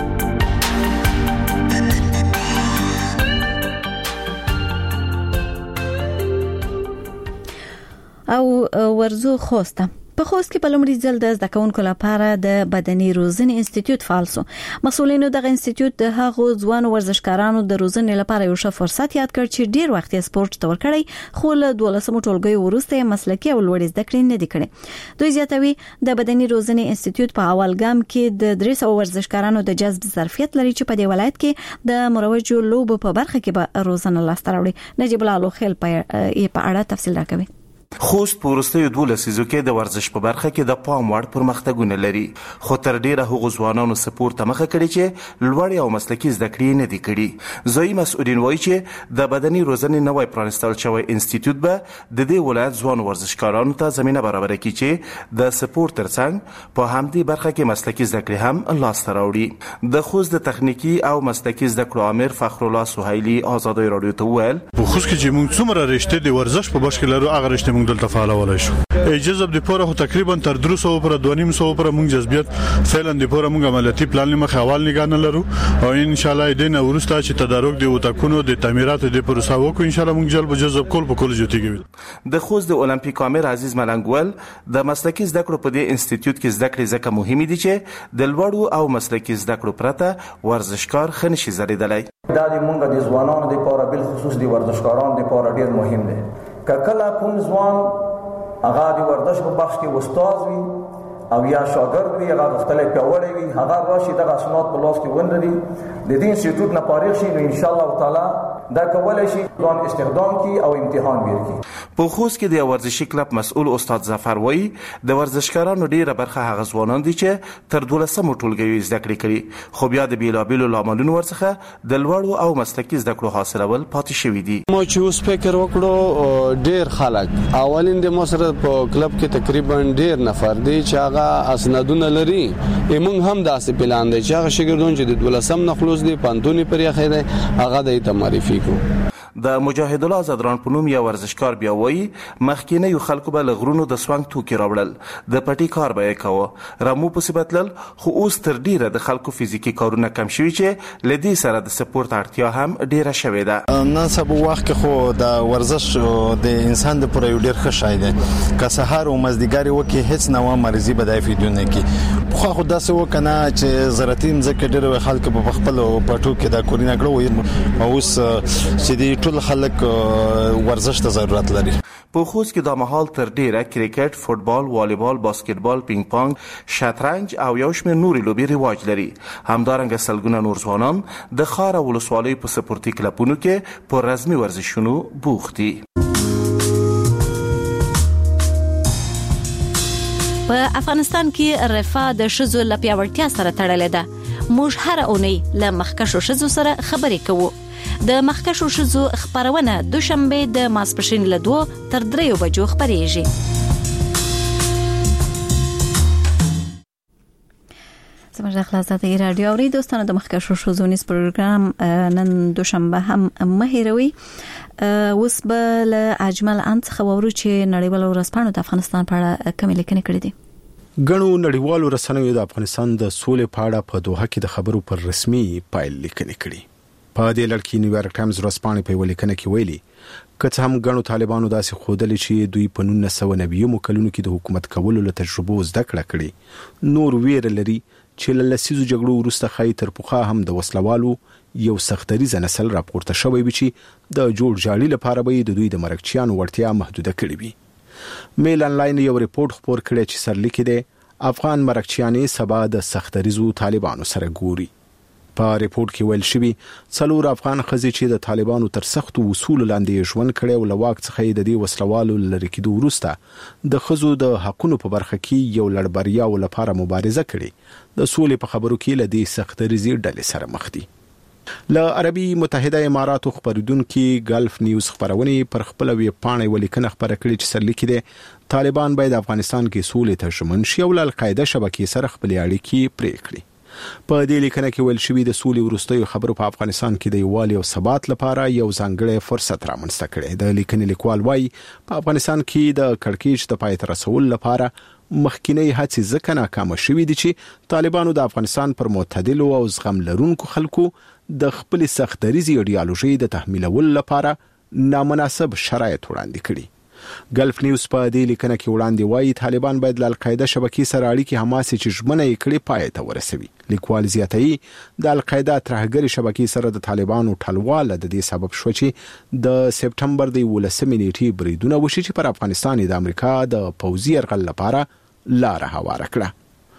او ورزو خوسته په خوست کې په لومړي ځل د زده کوونکو لپاره د بدني روزنې انسټیټیوټ فعال شو. مسؤلینو دغه انسټیټیوټ د هغو ځوان ورزشکارانو د روزنې لپاره یو ښه فرصت یاد کړ چې ډیر وخت یې سپورت ته ورکړی خو له 12 ټولګیو وروسته مسلکي او لوړ زده کړې نه دي کړې. دوی زیاتوي د بدني روزنې انسټیټیوټ په اول ګام کې د 300 ورزشکارانو د جذب ظرفیت لري چې په دې ولایت کې د مروجو لوبو په برخه کې به روزنه لاسته راوړي. نجیب الله لوخیل په اړه تفصیل راکوي. خوست په وروستیو 12 لسیزو کې د ورزش په برخه کې د پام وړ پرمختګونه لري خو تر ډیره هغو ځوانانو سپورت ته مخه کړي چې لوړ او مسلکي زده کړې نه دي کړي. ځایي مسؤلین وایي چې د بدني روزنې نوی پرانستل شوی انسټیټیوټ به د دې ولایت ځوان ورزشکارانو ته زمینه برابره کړي چې د سپورت ترڅنګ په همدې برخه کې مسلکي زده کړې هم لاسته راوړي. د خوست د تخنیکی او مسلکي زده کړو امیر فخرالله سهیلی آزادی رادیو ته وویل په خوست کې چې موږ څومره رشته د ورزش په بشکل لرو هغه رشته دلته فعالولای شو. جذب د پوره تقریبا تر 300 پر 200 پر موږ جذبیت فعلا د پوره موږ عملیاتي پلان مخ حوال نگاه نه لرو او ان شاء الله د نو ورسته چې تدارک دی او تکونو د تعمیرات د پروسه وکړو ان شاء الله موږ جلب جذب کول په کول جوتیږي. د خوست د اولمپیک امیر عزیز ملنګول د مسلکي زده کړو په دې انسټیټیوټ کې زده کړې ځکه مهمه دي چې د لوړو او مسلکي زده کړو پرته ورزشکار خنشي زریدلای. دا د موږ د ځوانانو د لپاره بل خصوص د ورزشکارانو د لپاره ډیر مهم دی. کله کوم ځوان هغه د ورزش په بخش کې استاد وي او یا شاګرد وي هغه غوښتلې پیاوړی وي هغه راشي دغه اسناد په لاس کې ولري د دې انسټیټیوټ نه فارغ شي نو ان شاء الله تعالی دا کولای شي ځان استخدام کی او امتحان ورکړي. په خوست کې د ورزشي کلب مسؤل استاد ظفر وایي د ورزشکارانو ډیره برخه هغه ځوانان دي چې تر 12 ټولګیو زده کړې کړي خو بیا د بیلابیلو لاملونو ورڅخه د لوړو او مسلکي زده کړو حاصلول پاتې شوي دي. مو چې اوس فکر وکړو ډیر خلک اولین د مصر په کلب کې تقریبا ډیر نفر دي چې هغه اسنادونه لري. موږ هم داسې پلان دی چې هغه شاګردون چې د 12 نه خلوص دي پانتونی پرې خیره هغه د معرفي د مجاهد الله زدران په نوم یو ورزشکار بیا وایي مخکینه یو خلکو به لغرونو د سوانګ توکي راوړل د پټي کار به یې کوه رامو پسې بتلل خو اوس تر ډیره د خلکو فزیکي کارونه کم شوي چې لدی سره د سپورت اړتیا هم ډیره شوې ده. نن سبا وخت کې خو د ورزش د انسان د پوره ډیر ښه شای دی که سهار او مازدیګر وکي هیڅ نوې مرزي به د فیدونه کی خو داسې وکنه چې زراتین ځکه ډیر خلک په خپل پټو کې دا کورینه کړو اوس چې ټول خلک ورزش ته ضرورت لري. په خوست کې دا مهال تر ډیره کرکټ، فوټبال، والیبال، باسکټبال، پینګ پانګ، شطرنج او یو شمېر نورې لوبې رواج لري. همدارنګه سلګونه نور ځوانان د ښار او ولسوالیو په سپورتي کلبونو کې په رزمي ورزشونو بوخت دي. په افغانستان کې رفاه د ښځو له پیاوړتیا سره تړلې ده. موږ هر اونۍ له مخکښو ښځو سره خبرې کوو. د مخکښو ښځو خپرونه دوشنبه د ماسپښین له 2 تر 3 بجو خپرېږي. زموږ د خلاصاتي رادیو اوري دوستانو د مخکښو ښځو نیس پروګرام نن دوشنبه هم مهیروي. اوس به له اجمل انت خبرو چې نړیوال ورځپاڼو د افغانستان په اړه کومې لیکنې کړې دي. غنو نړیوالو رسنیو د افغانستان د سولې په اړه په دوحه کې د خبرو پر رسمي پایل لیکنې کړې. په دې لړ کې نیویارک ټایمز ورځپاڼې په لیکنه کې ویلي که هم غنو طالبانو داسې خودلې چې دوی په 1990 کلونو کې د حکومت کولو له تجربو زده کړه کړې، نور ویره لري چې له لسیزو جګړو وروسته خای تر پخوا هم د وسلوالو یو سختریز نسل راپورته شوی وي چې د جوړ جاړي لپاره به د دوی د مرکچیانو وړتیا محدوده کړې وي. میل انلاین یو ریپورت خپور کړی چې سرلیکي دی افغان مرکچیانې سبا د سختریزو طالبانو سره ګوري. په ریپورت کې ویل شوی 4 افغان ښځې چې د طالبانو تر سختو اصول لاندې ژوند کړي او لواک څخه د دې وسلوالو لری کېدو وروسته د ښځو د حقونو په برخه کې یو لړبریا او لپاره مبارزه کړي د سولې په خبرو کې لدی سختریزي ډلې سره مخ دي. له عربي متحده اماراتو خبردونکو ګلف نیوز خبرونه پر خپل وی پاڼې ولیکنه خبره کړې چې سرلیکي دي طالبان باید افغانستان کې سولې ته ژمن شي او القاعده شبکې سره خپل اړیکې پرې کړي. په دې لیکنه کې ویل شوی د سولې وروستیو خبرو په افغانستان کې د یووالي او ثبات لپاره یو ځانګړی فرصت رامنځته کړي. د لیکنې لیکوال وايي په افغانستان کې د کړکېچ د پای ته رسول لپاره مخکینی هڅې ځکه ناکام شوې دي چې طالبانو د افغانستان پر معتدل او زغم لرونکو خلکو د خپل سختریزي ایډیالوژي د تحمیلولو لپاره نامناسب شرایط وړاندې کړي. ګلف نیوز په دې لیکنه کې وړاندې وایي طالبان باید له القاعده شبکې سره اړیکې حماسي چې ژمنه یې کړې پای ته ورسوي. لیکوال زیاتوي د القاعده ترهګری شبکې سره د طالبانو ټلواله د دې سبب شو چې د سپټمبر د 18 نیټې بریدونه وشي چې پر افغانستان د امریکا د پوځي یرغل لپاره لار هواره کړه.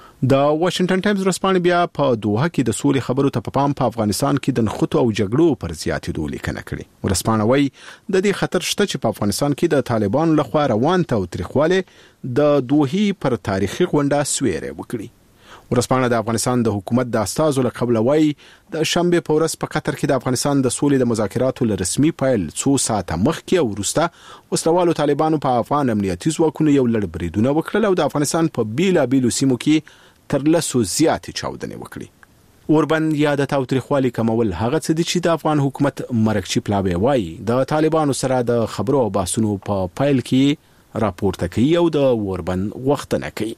د واشنگټن ټایمز ورځپاڼې بیا په دوحه کې د سولې خبرو ته په افغانستان کې د نخښو او جګړو پر زیاتېدو لیکنه کړې. ورځپاڼه وايي د دې خطر شته چې په افغانستان کې د طالبانو لخوا روان تاوتریخواله د دوحې پر تاریخي غونډه سویره وکړي. ورځپاڼه د افغانستان د حکومت د استازو له قبل وايي د شنبه په ورځ په قطر کې د افغانستان د سولې د مذاکراتو له رسمي پایل 2 ساعته مخکې او وروسته وسلوالو طالبانو په افغان امنیتي ځواکونو یو لړ بریدونه وکړل او د افغانستان په بیلابیلو سیمو کې تر لسو زیاتې چاودنې وکړي. اوربند یا د تاوتریخوالي کمول هغه څه دي چې د افغان حکومت مرکچی پلاوی وايي د طالبانو سره د خبرو او بحثونو په پایل کې راپورته کوي او د اوربند وختنه کوي.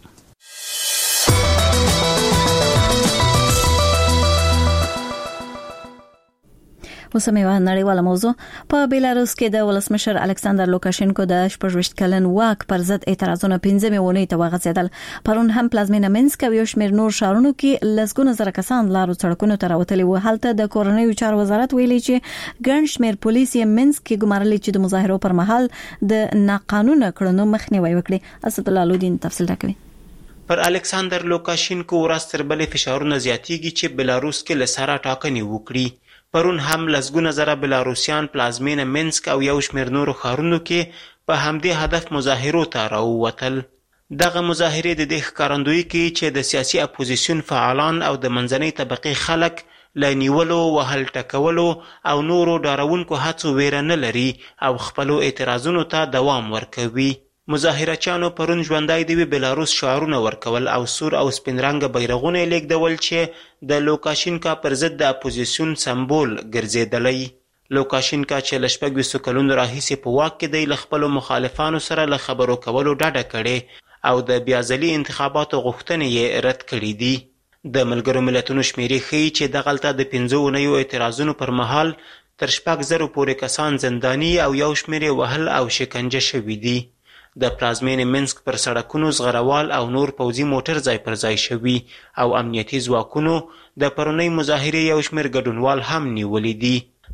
وسمه نړیواله موضوع په بیلاروس کې د ولسمشر الکساندر لوکاشینکو د 28 کلن واک پر ضد اعتراضونه 15 میونې ته وغځیدل. پرون هم پلازمینه منسک او شمیر نور ښارونو کې لسګونه زره کسان لارو سړکونو ته راوتلي وو. هلته د کورنیو چارو وزارت ویلي چې ګڼ شمیر پولیس یې منسک کې ګمارلي چې د مظاهرو پر مهال د ناقانونه کړنو مخنیوي وکړي. اسد الله لودین تفصیل راکوي. پر الکساندر لوکاشینکو ورځ تر بلې فشارونه زیاتېږي چې بیلاروس کې له سره ټاکنې وکړي. پرون هم لسګونه زره بلاروسیان پلازمینه منسک او یو شمیر نورو ښارونو کې په همدې هدف مظاهرو ته راووتل. دغه مظاهرې د دې ښکارندویي کوي چې د سیاسي اپوزیسیون فعالان او د منځنۍ طبقې خلک له نیولو، وهل ټکولو او نورو ډارونکو هڅو ویره نه لري او خپلو اعتراضونو ته دوام ورکوي. مظاهرچیانو پرون ژوندی د بیلاروس شعارونه ورکول او سور او سپین رنګه بیرغونه یې لیږدول چې د لوکاشینکا پر ضد د اپوزیسیون سمبول ګرځېدلی. لوکاشینکا چې له 26 کلونو راهیسې په واک کې دی له خپلو مخالفانو سره له خبرو کولو ډډه کړې او د بیاځلي انتخاباتو غوښتنې یې رد کړي دي. د ملګرو ملتونو شمیرې ښیي چې دغلته د 15 اونیو اعتراضونو پر مهال تر 6,000 پورې کسان زنداني او یو شمیر یې وهل او شکنجه شوي دي. د پلازمینې منسک پر سړکونو زغروال او نور پوځي موټر ځای پر ځای شوي او امنیتي ځواکونو د پرونۍ مظاهرې یو شمیر ګډونوال هم نیولي دي.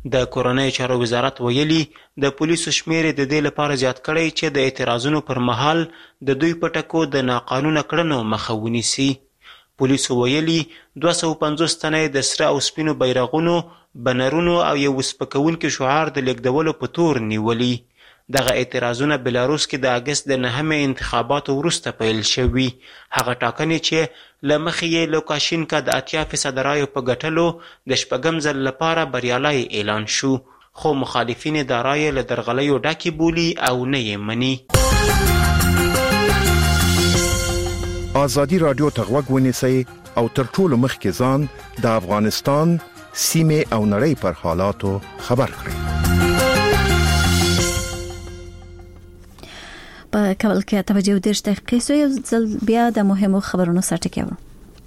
د کورنۍ چارو وزارت ویلي د پولیسو شمیر د دې لپاره زیات کړی چې د اعتراضونو پر مهال د دوی په ټکو د ناقانونه کړنو مخه ونیسي. پولیسو ویلي 250 تنه د سره او سپینو بیرغونو، بنرونو او یو وسپکونکي شعار د لیږدولو په تور نیولي. دغه اعتراضونه بلاروس کې د اګست د 9 انتخاباتو وروسته پیل شوي. هغه ټاکنې چې له مخې یې لوکاشینکا د 80% رایو په ګټلو د 6م ځل لپاره بریالی اعلان شو، خو مخالفین د رایې له درغلیو ډکې بولي او نه یې مني. ازادي راډیو ته غوږ ونیسئ او تر ټولو مخکې ځان د افغانستان سیمې او نړۍ پر حالاتو خبر کړئ. په کابل کې 8:30 دقیقې سو یو ځل بیا د مهمو خبرونو سرټکی و.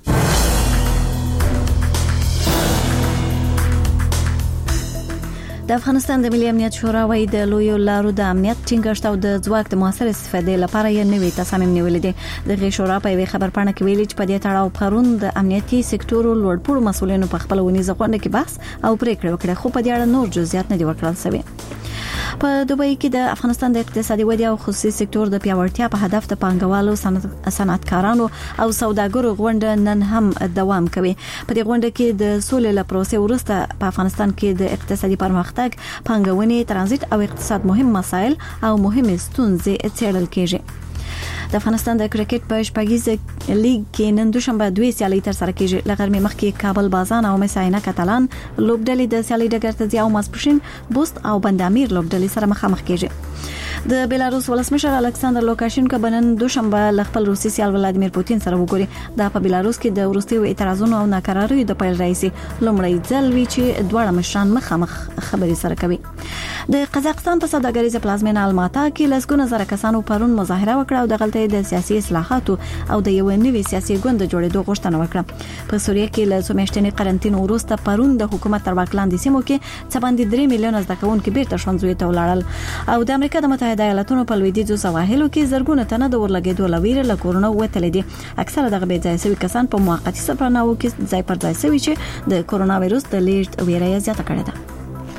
د افغانستان د ملي امنیت شورا وايي د لویو لارو د امنیت ټینګښت او د ځواک د موثر استفادې لپاره یې نوې تصامیم نیولې دي. د شورا په یوه خبرپاڼه کې ویلي چې په دې تړاو پرون د امنیتي سکتور لوړپوړو مسؤلینو په خپل ونیزه غونډه کې بحث او پریکړه وکړه، خو په دې اړه نور جزئیات نه دي ورکړل شوي. په دوبۍ کې د افغانستان د اقتصادي ودې او خصوصي سکتور د پیاوړتیا په هدف د پانګوالو، صنعتکارانو او سوداګرو غونډه نن هم دوام کوي. په دې غونډه کې د سولې له پروسې وروسته په افغانستان کې د اقتصادي پرمختګ، پانګونې، ترانزیت او اقتصاد مهم مسایل او مهمه ستونزې څېړل کېږي. د افغانستان د کرکټ په شپږیزه لیګ کې نن دوشنبه 2 سیالۍ تر سره کېږي. لغرمې مخکې کابل بازان او مساینه کاتالان لوبډلې د سیالۍ ډګر ته ځي او ماسپښین بوست او بندامیر لوبډلې سره مخامخ کېږي. د بلاروس ولسمشر الکساندر لوکاشینکو بنن دوشنبه ل خپل روسي سیال ولادیمیر پوتین سره وګوري. دا په بلاروس کې د وروستیو اعتراضونو او ناکراریو د پیل راځي لومړی ځل وی چې دواړه مشران مخامخ خبرې سره کوي. د قزاقستان په سوداګریزه پلازمینه الماتا کې لسګونه زره کسانو پرون مظاهره وکړه او د غلطۍ د سیاسي اصلاحاتو او د یو نوي سیاسي ګوند جوړېدو غوښتنه وکړه. په سوریه کې له څومېشتنې قرنټین وروسته پرون د حکومت تر واک لاندې سیمو کې څه باندې 3 میلیونه زده کوونکي بیرته ښوونځیو ته ولاړل او د امریکا د متحده ایالاتونو په لویدیځو سواحلو کې زرګونه تنه د ورلګېدو لویره له کورونه وتلې دي. اکثره دغه بې ځای شوي کسان په موقتي سفرنامو کې ځای پر ځای شوي چې د کورونا وایرس د لیږد ویره یې زیاته کړې ده.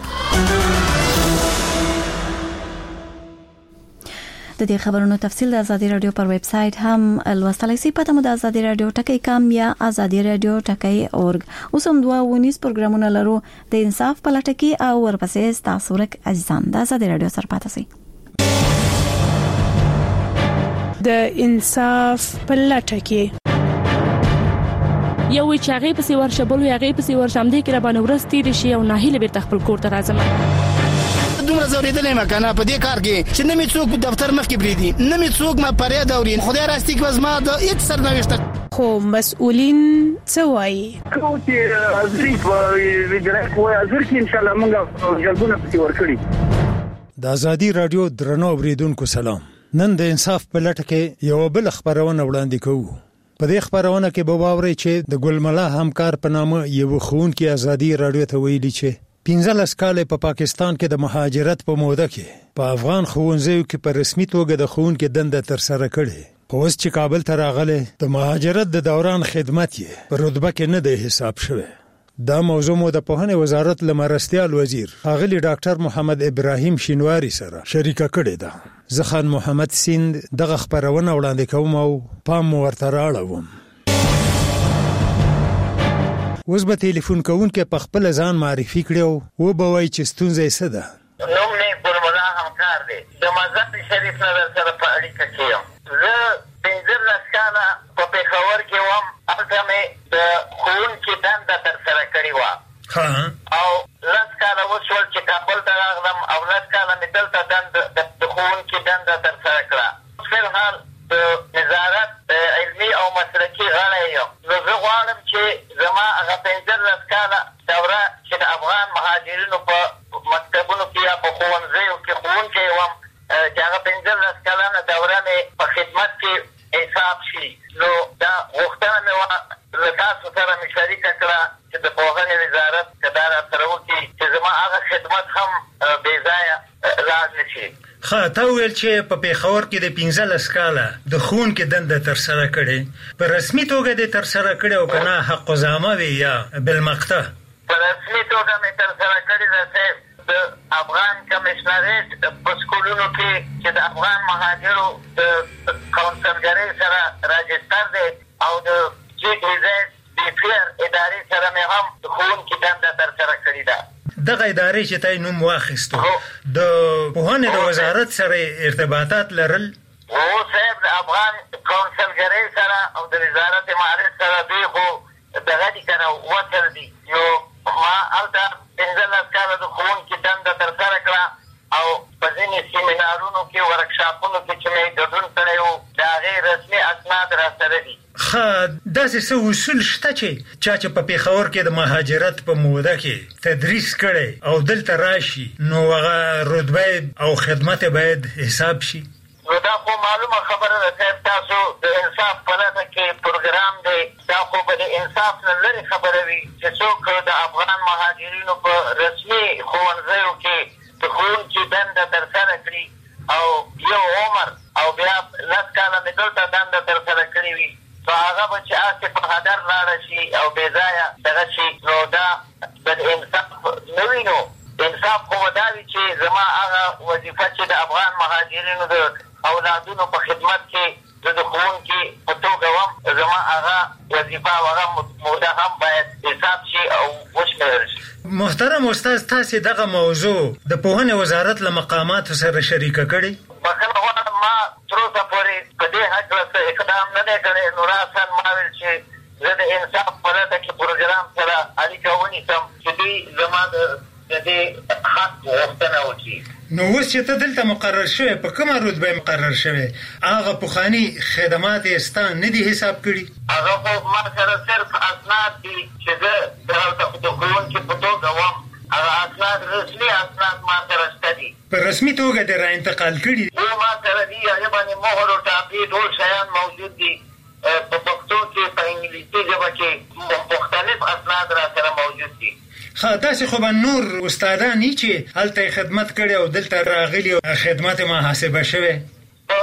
د دې خبرونو تفصیل د ازادي رادیو پر ویب سټ هم لوستلای شئ. پته مو د ازادي رادیو ټکی کام یا ازادي رادیو ټکی اورګ. اوس هم 2 پروګرامونه لرو د انصاف په لټه کې او ورپسې تاسو ورک عزیزان د ازادي رادیو سره پاتې شئ. د انصاف په لټه کې یو چاغي پسې ورشبل یو غي پسې ورشم دي کې را باندې ورستي شي او ناهیله بیرته خپل کور ته راځم. دومره زوریدلې مکنه په دې کار کې چې نه می څوک دفتر مخ کې بریدي، نه می څوک ما پرې دورین خدای راستي کې وزما د هیڅ سرنوشت. خو مسؤلین څه وایي؟ کوم چې ازري ویډرک وای ازر کې ان شاء الله موږ جلبونه پسې ورکړي. د ازادي رادیو درنو اوریدونکو سلام. نن د انصاف په لټه کې یو بل خبرونه وړاندې کوو. په دې خبرونه کې به واوري چې د ګلملا همکار په نامه یو خونکي ازادي رادیو ته ویلي چې 15 کال په پاکستان کې د مهاجرت په موده کې په افغان ښوونځیو کې په رسمي توګه د ښوونکي دنده تر سره کړې. اوس چې کابل ته راغله د مهاجرت د دوران خدمت یې په رتبه کې نه دی حساب شوی. دا موضوع مو د پوهنې وزارت لمرستیال وزیر اغلی ډاکټر محمد ابراهیم شینواری سره شریکه کړې ده. زخان محمد سیند دغه خبرونه وړاندې کوم او پام ورته راړوم. اوس به ټلیفون کوونکې په خپل ځان معرفي کړو و به وایي چې ستونزه یې څه ده. نوم مې ګلملا همکار دی. د مذهب شریف نه سره په اړیکه کې یم. زه 15 کاله په پېښور کې وم. هلته مې د ښوونکي دنده ترسره کړې وه او 10 کاله وشول چې کابل ته راغلم او 10 کاله مې دلته د ښوونکي دنده ترسره کړه. فلحال د وزارت علمي او مسلکي غړی یم. نو زه غواړم چې زما هغه 15 کاله دوره چې د افغان مهاجرینو په مکتبونو کې یا په ښوونځیو کې ښوونکی وم چې هغه 15 کلنه دوره مې په خدمت کې حساب شي. نو دا غوښتنه مې له تاسو سره مې شریکه کړه چې د پوهنې وزارت که دا راسره وکړي چې زما هغه خدمت هم بې ځایه لاړ نه شي. ښه، تا وویل چې په پېښور کې د 15 کاله د ښوونکي دنده ترسره کړې. په رسمي توګه دې ترسره کړې او که نه حق الزامه وي یا بالمقطع؟ په رسمي توګه مې ترسره کړې ده صاحب د افغان کمیشنریټ په سکولونو کې چې د افغان مهاجرو د کونسلګرۍ سره راجستر دی او د GTZ ادارې سره مې هم د ښوونکي دنده ترسره کړې ده. دغه ادارې چې تاسو نوم واخیستو د پوهنې د وزارت سره ارتباطات لرل؟ او صاحب د افغان کونسلګرۍ سره او د وزارت معارف سره دوی خو دغه دي که نه وصل دي. یو ما هلته 15 کاله د ښوونکي دنده ترسره کړه او په ځینې سیمینارونو کې ورکشاپونو کې چې مې ګډون کړی و د هغې رسمي اسناد راسره دي. ښه داسې څه اصول شته چې چا چې په پېښور کې د مهاجرت په موده کې تدریس کړی او دلته راشي نو هغه رتبه او خدمت باید حساب شي؟ نو دا خو معلومه خبره ده صاحب، تاسو د انصاف په لټه کې پروګرام دی، دا خو به د انصاف نه لرې خبره وي چې څوک د افغان مهاجرینو په رسمي ښوونځیو کې د ښوونکي دنده ترسره کړي او یو عمر او بیا 10 کاله مې دلته دنده ترسره کړې وي نو هغه به چې هسې په هدر لاړه شي او بې ځایه دغه شي نو دا د انصاف نه وي. نو انصاف خو به دا وي چې زما هغه وظیفه چې د افغان مهاجرینو د اولادونو په خدمت کې زه د ښوونکي په توګه وم، زما هغه وظیفه او هغه موده هم باید حساب شي او وشمېرل شي. محترم استاد، تاسې دغه موضوع د پوهنې وزارت له مقاماتو سره شریکه کړې؟ بخښنه غواړم، ما تر اوسه پورې په دې هکله څه اقدام نه دی کړی. نو راساً ما ویل چې زه د انصاف په لټه کې پروګرام سره اړیکه ونیسم چې دوی زما د دې حق غوښتنه وکړي. نو اوس چې ته دلته مقرر شوی په کومه رتبه مقرر شوی هغه پخواني خدمات یې ستا نه دي حساب کړي؟ هغه خو ما سره صرف اسناد دي چې زه دلته د ښوونکي په توګه وم، هغه اسناد رسمي اسناد ما سره شته دي. په رسمي توګه دې را انتقال کړي؟ ما سره دي، هغې باندې مهر او ټاپې ټول شیان موجود دي. په پښتو کې په انګلیسي ژبه کې مختلف اسناد را سره موجود دي. ښه داسې خو به نور استادان یي چې هلته یې خدمت کړی او دلته راغلي او خدمت یې محاسبه شوی؟ په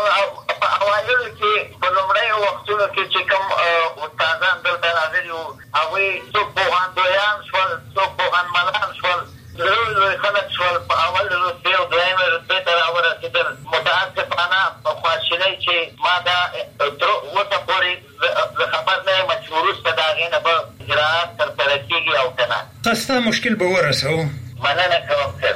اوایلو کې په لومړیو وختونو کې چې کوم استادان دلته راغلي وو هغوی څوک پوهندویان شول، څوک پوهنملان شول، لوی لوی خلک شول، په اول رتبې او دویمې رتبې ته راورسېدل. متاسفانه په خواشینۍ چې ما دا تر اوسه پورې زه خبر نه یم چې وروسته د هغې نه به اجراات ترسره کېږي او که نه. ښه ستا مشکل به ورسوو. مننه کوم صاحب.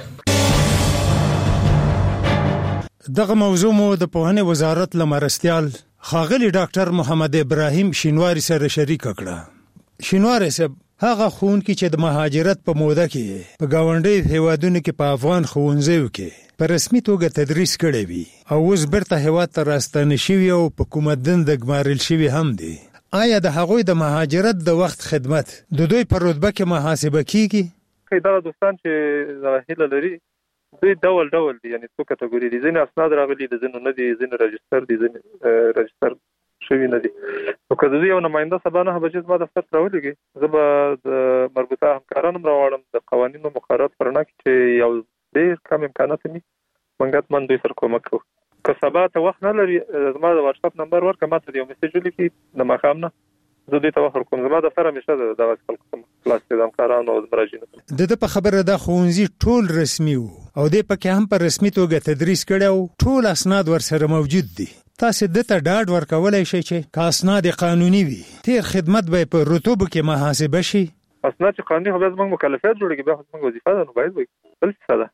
دغه موضوع مو د پوهنې وزارت له مرستیال ښاغلي ډاکټر محمد ابراهیم شینواري سره شریکه کړه. شینواري صاحب، هغه ښوونکي چې د مهاجرت په موده کې په ګاونډیو هیوادونو کې په افغان ښوونځیو کې په رسمي توګه تدریس کړی وي او اوس بیرته هیواد ته راستانه شوي او په کومه دنده ګمارل شوي هم دي، آیا د هغوی د مهاجرت د وخت خدمت د دوی په رتبه کې محاسبه کیږي؟ دغه دوستان چې دغه هیله لري دوی ډول ډول دي، یعنې څو کټګوري دي، ځینې اسناد راغلي دي، ځینې نه دي، ځینې رجستر دي، ځینې رجستر شوي نه دي. نو که د دوی یو نماینده سبا 9 بجې زما دفتر ته راولېږي، زه به د مربوطه همکاران هم راوړم د قوانینو مقررات په رڼا کې چې یو ډېر کم امکانات وي موږ حتما دوی سره کومک کوو. که سبا ته وخت نه لري زما د واتساپ نمبر ورکړه، ما ته یو میسیج ولیکي د ماښام نه، زه دوی ته وخت ورکوم. زما دفتر همیشه دغه خلکو خلاص دی، د همکارانو او مراجعینو. د ده په خبره دا ښوونځي ټول رسمي وو او دی پکې هم په رسمي توګه تدریس کړی او ټول اسناد ورسره موجود دي. تاسې ده ته ډاډ ورکولی شئ چې که اسناد قانوني وي تیر خدمت به په رتبو کې محاسبه شي؟ اسناد چې قانوني خو بیا زموږ مکلفیت جوړېږي، بیا خو زموږ وظیفه ده، نو باید وي بل څه ده.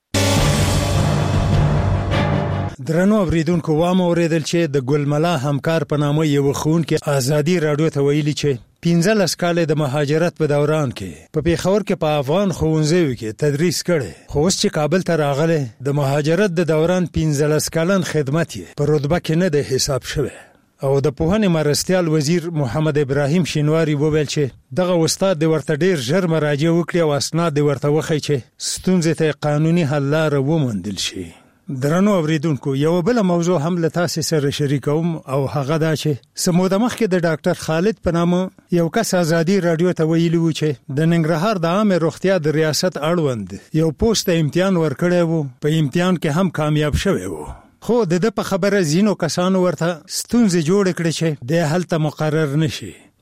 درنو اوریدونکو، وام اوریدل چې د ګلملا همکار په نامه یو ښوونکی ازادي راډیو ته ویلي چې 15 کاله د مهاجرت په دوران کې په پېښور کې په افغان ښوونځیو کې تدریس کړی، خو اوس چې کابل ته راغلی د مهاجرت د دوران 15 کلن خدمت یې په رتبه کې نه دی حساب شوی. او د پوهنې مرستیال وزیر محمد ابراهیم شینواري وویل چې دغه استاد د ورته ډیر ژر مراجعه وکړي او اسناد د ورته وښیي چې ستونزې ته قانوني حل لاره وموندل شي. درنو اوریدونکو، یو بل موضوع هم له تاسو سره شریکوم او هغه دا چې سموده مخکې د ډاکټر خالد په نامه یو کس ازادي راډیو ته ویلي و چې د ننګرهار د عامه روغتیا د ریاست اړوند یو پوسټ امتحان ورکړی و، په امتحان کې هم کامیاب شوی و، خو د په خبره زینو کسانو ورته ستونزې جوړ کړې چې د هلته مقرر نشي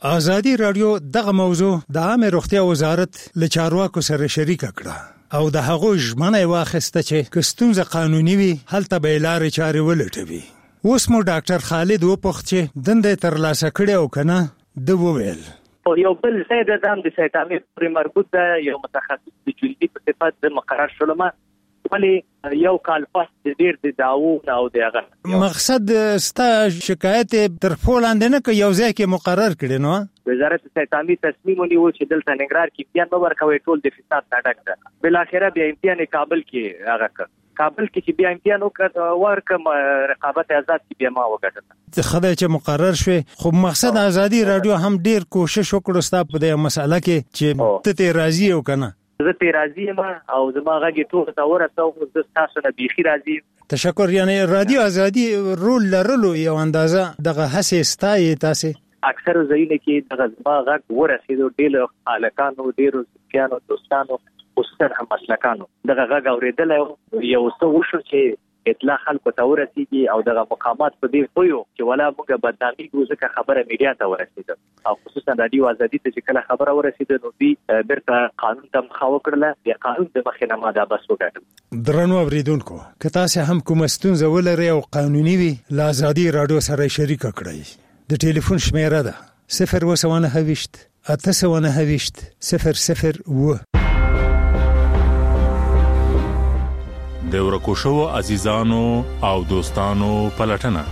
ازادي رادیو دغه موضوع د عامه روغتیا وزارت له چارواکو سره شریک کړه او د هغو ژمنه واخیسته چې کستونزه قانوني وي هلته به لارې چارې ولټوي. اوس مو ډاکټر خالد وپوښت چې دنده ترلاسه کړې او کنه د وویل یو بل ځای د دام د سیټامین پرې مربوط ده یو متخصص د جلدي په صفت د مقرر شولم ولی یو کال پس د ډیر د داو او د هغه مقصد ستا شکایت تر فولاند نه که یو ځای کې مقرر کړي نو وزارت سیټامین تصمیم ونیو چې دلته ننګرهار کې امتحان به ورکوي ټول د فساد ناټک ده بل اخره بیا امتحان کابل کې هغه کابل کې چې بیا امتحان ورکم رقابت آزاد کې بیا ما وګټل خدای چې مقرر شوه خو مقصد ازادي رادیو هم ډیر کوشش وکړو ستا په دې مسله کې چې ته راضي او کنه زه ته راضي یم او زما غږی ټول ته ورته زه تاسو نه بيخي راضي. تشکر. یعنی رادیو ازادي رول لرلو یو اندازه دغه هڅه استای تاسو اکثر ځایونه کې دغه زما غږ ورسېدو ډېر خلکانو ډېر ځکانو دوستانو خصوصا هم مسلکانو دغه غږ اوریدل یو څه وشو چې اطلاع خلکو ته ورسېږي او دغه مقامات په دې پویو چې ولا موږ بدنامي ګوزه خبره میډیا ته ورسېده او خصوصا رادیو ازادي ته چې کله خبره ورسېده نو دوی بیرته قانون ته مخاوه کړله د قانون د مخې نه ما دا بس وګټل. درنو اوریدونکو که تاسو هم کوم ستونزه ولرئ او قانوني وي له ازادي رادیو سره شریک کړئ. د ټلیفون شمیره ده 029 829 00 د ورکو شو عزیزانو او دوستانو پلټنه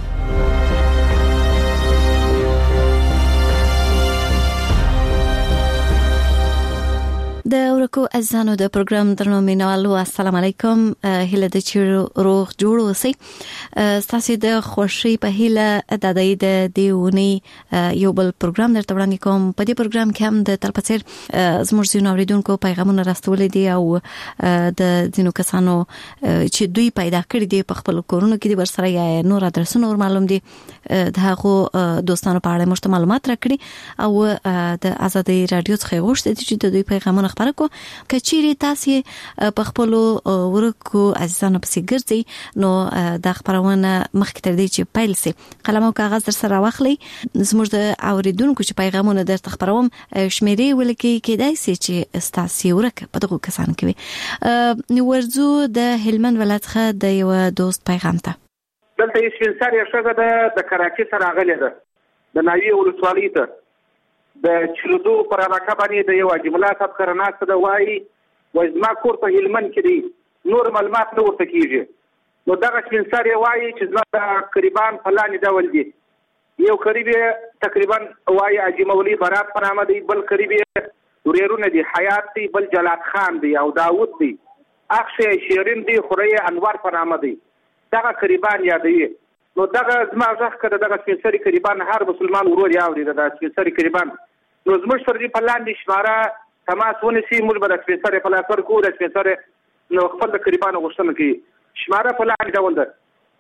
د ورکو عزیزانو د پروګرام درنو مینوالو السلام علیکم. هله د چیرو روغ جوړ اوسئ. تاسو د خوشي په هله د دیونی یو بل پروګرام درته وړاندې کوم. په دې پروګرام کې هم د تلپاتیر زموږ زینو اوریدونکو پیغامونه راستول دي او د ځینو کسانو چې دوی پیدا کړی دي په خپل کورونو کې د ورسره یا نور ادرسونه معلوم دي د هغه دوستانو په اړه مشته معلومات راکړي او د ازادي رادیو څخه غوښتي چې د دوی پیغامونه خبرکو کچيري تاسو په خپل ورکو عزیزانو پسې ګرځي نو د خبرونه مخکې تر دې چې پیل سي قلم او کاغذ در سره واخلي زموږ د اوریدونکو چې پیغامونه درته خبروم شمیرې ولکې کېدای سي چې تاسو ورک په دغه کسان کې نو ورزو د هلمند ولایت څخه د یو دوست پیغام ته دلته یې شپږ یې شګه د کراچي سره غلې ده د ناوی ولسوالۍ ته د چلودو پر علاقه باندې د یو جمله صاحب کرناست د وای وزما کور په هلمند کې دی نور معلومات نه ورته کیږي نو دغه شپږ یې وای چې زما تقریبا فلاني ډول دي یو قریب تقریبا وای اجمولي برات په نامه دی بل قریب وريرونه دي حیات دی بل جلات خان دی او داوود دی اخشه شیرین دی خوري انوار په نامه دی دغه قریبا یادوي نو دغه زما ځخ کړه دغه سپیشلی قریبا هر مسلمان ورور یاوري دغه سپیشلی قریبا نو زموږ سره په لاندې شماره تماس ونیسي موږ به د سپیشلی په لاس ورکو د سپیشلی نو خپل قریبا غوښتنه کوي شماره په لاندې ډول ده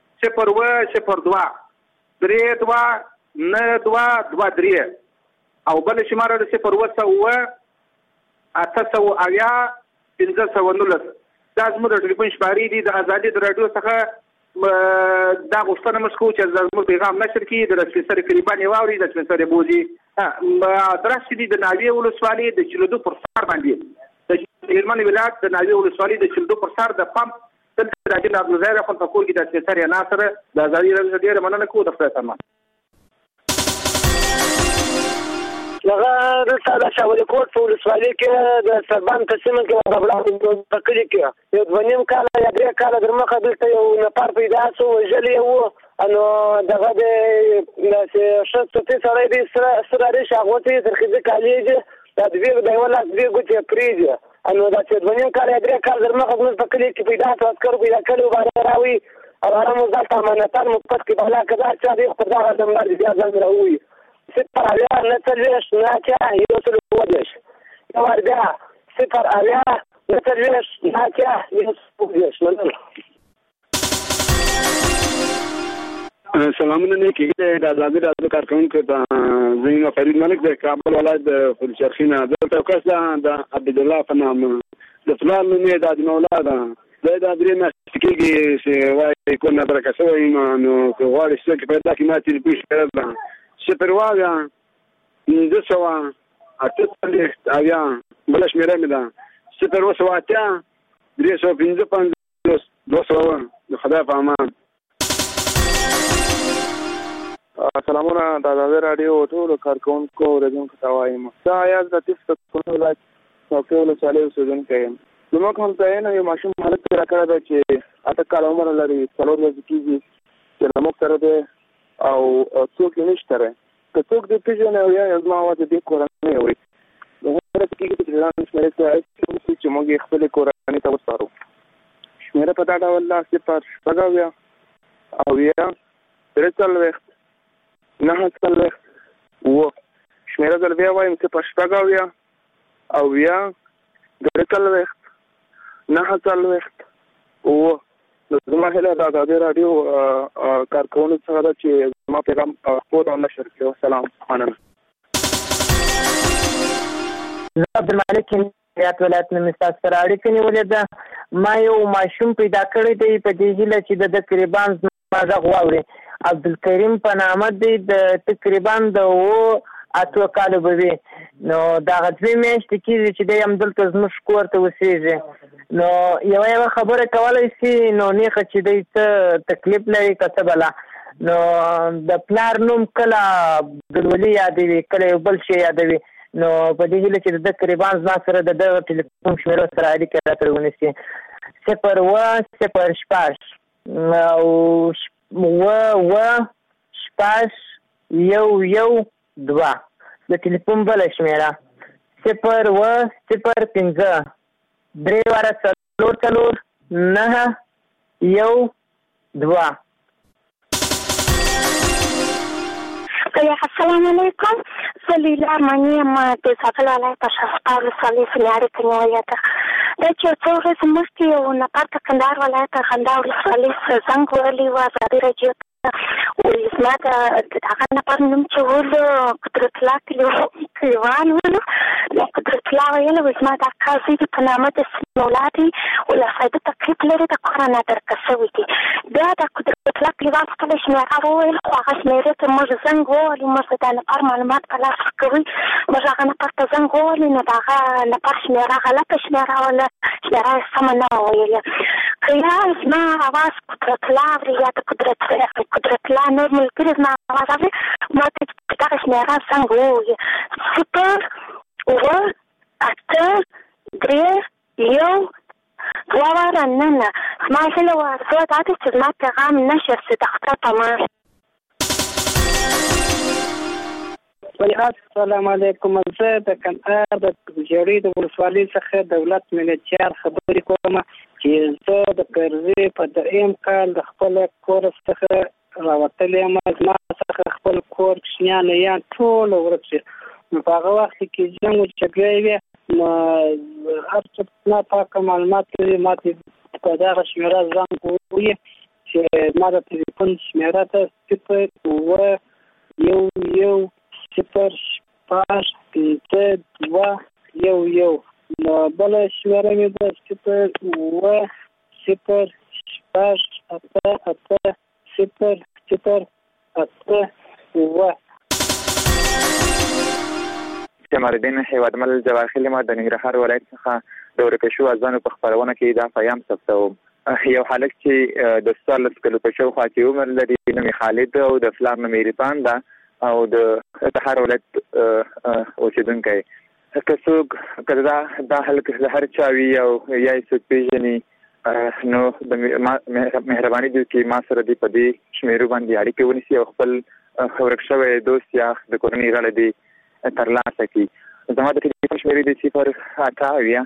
0 2 3 2 9 2 3 او بل شماره د 0 8 8 15 دا زموږ د ټلیفون شمارې دي د ازادي رادیو څخه دا غوښتنه مشکو چې زموږ پیغام نشر کړي د سپیشلی قریبا نیواوري د سپیشلی بوزي درس دي د ناوی ولسوالۍ د چلودو پر سر باندې د هلمند ولایت د ناوی ولسوالۍ د چلودو پر سر د پمپ د راجل عبدالزهیر خپل پکور کې د سپیشلی ناصر د ازادي رادیو ډیره مننه کوم د خپل سره هغه د شاولې کوټ په ولسوالۍ کې د سربان تقسیم کې د بلانو تکلي کې یو ونیم کال یا درې کال درمخه دلته یو نفر پیدا شو وجلې وو انو دغه د شته سره دې سره لري شاغوتي ترخیزه کالج د دې د ولا دې ګوتې پریږي انو دا چې ونیم کال یا درې کال درمخه د تکلي کې پیدا شو اسکر پیدا کړو باندې راوي او هغه مو ځکه امانتار مقصد کې بلا کذا چې دې خدای د مرګ بیا ځان راوي صفر عليها نتلوش ناكا يوصل وجهش يوارجع صفر عليها نتلوش ناكا يوصل وجهش سلامونه نه کېږي د ازادي رادیو کارکونکو ته زینو فرید ملک د کابل ولایت د خلشرخینه د توکس د عبد الله فنام د فلان نه د مولا د درې مې کېږي چې وای کو نه درکسوي نو غواړي چې پیدا کی ما تل پېښ کړل شپرواګه 548 اویا بل شمیره مې ده 0 355 200 د خدای په امان. سلامونه د ازادي راډیو ټولو کارکونکو اوریدونکو ته وایم. دا یاد د تاسو په ولایت څوکۍ ولسوالۍ اوسیدونکی یم. زموږ همته یو ماشوم هلک راکړی دی چې 8 کاله عمر لري، 4 ورځې کېږي چې له موږ سره دی او څوک یې نشته دی. که څوک دې پېژني او یا زما اواز د دې کورنۍ وي نو هغه کېږي چې ځان شمېرې ته چې موږ یې خپلې کورنۍ ته وسپارو. شمېره په دا ډول ده 0 اویا 43 49 شمېره زه بیا وایم 0 اویا 43 49 نو زما هیله د ازادي راډیو کارکونکو څخه ده چې زما پیغام خپور او نشر کړي. سلام مننه. زه عبدالمالک ریاض ولایت نه مستاس سره اړیکه نیولې ده. ما یو ماشوم پیدا کړی دی په دې هیله چې د تقریبا غږ واوري. عبدالکریم په نامه دی، د تقریبا د 8 کالو به وي. نو دغه 2 میاشتې کېږي چې دی همدلته زموږ کور ته اوسېږي. نو یوه خبره کولی شي نو نیخه چې دی څه تکلیف لري که څه بله. نو د پلار نوم کله ګلولي یادوي، کله یو بل شی یادوي. نو په دې هیله چې د تقریبا زما سره د دغه ټلیفون شمیرو سره اړیکه راته ونیسي. 0 او 2 د ټلیفون بله شمیره 0 5 3 4 9 1 2. السلام علیکم. زه لیلا ارماني یم د زابل ولایت شهسپار ولسوالۍ څخه اړیکه نیولې ده. دا چې یو څو ورځې مخکې یو نفر د کندهار ولایت خندا ولسوالۍ څخه زنګ وهلی و ازادي راډیو ته. زما د هغه نفر نوم چې ولو قدرت الله کلیوال ولو. نو قدرت الله ویله زما د اکا زوی دی په نامه د سمیولا دی او له سایده تکلیف لري د کورونه درکه شوي دي. بیا د قدرت الله کلیوال خپله شمېره وویل خو هغه شمېرې ته موږ زنګ ووهلو. موږ د دا نفر معلومات په لاس کوي. موږ هغه نفر ته زنګ ووهلو نو د هغه نفر شمېره غلطه شمېره وله، شمېره یې سمه نه وه ویلې. که یا زما اواز قدرت الله اوري یا د قدرت الله نور ملګري زما اواز اوري ما ته دغه شمېره زنګ ووهي 0 8 3 1 2 9. زما هیله و ارزو دا ده چې زما پیغام نشر شي د خدای په امان. السلام علیکم. زه د کندهار د ژړۍ د ولسوالۍ څخه دولت ملچیار خبرې کوم چې زه د کرزي په 3 کال د خپل کور څخه راوتلی یم. زما څخه خپل کور کوچنیان یا ټول ورک شي. نو په هغه وخت کې جنګ و جګړې وې نو هر څه ناپاکه معلومات لري. ما ته په دغه شمېره زنګ ووایي چې ما د تلیفون شمېره ته 0 1 0 5 5 2 1 نو بله شمېره مې ده 0 0 5 8 0 0 8 جمالدین هیوادمل جواهر ما د ننګرهار ولایت څخه د ورکه شو ازانو په خبرونه کې دا پیام ثبتوم. یو حالت چې د 14 کلو په شاوخوا کې عمر لري، نوم خالد او د فلار نوم عرفان ده او د کندهار ولایت اوسیدونکی. که څوک دا هلک هر چا وي او یا یې څوک پېژني نو مهرباني دي چې ما سره دې په دې شمېرو باندې اړیکې ونیسي او خپل ورک شوی دوست یا د کورنۍ غړی دې ترلاسه کړي. زما د ټلیفون شمېرې دي 0 8 اویا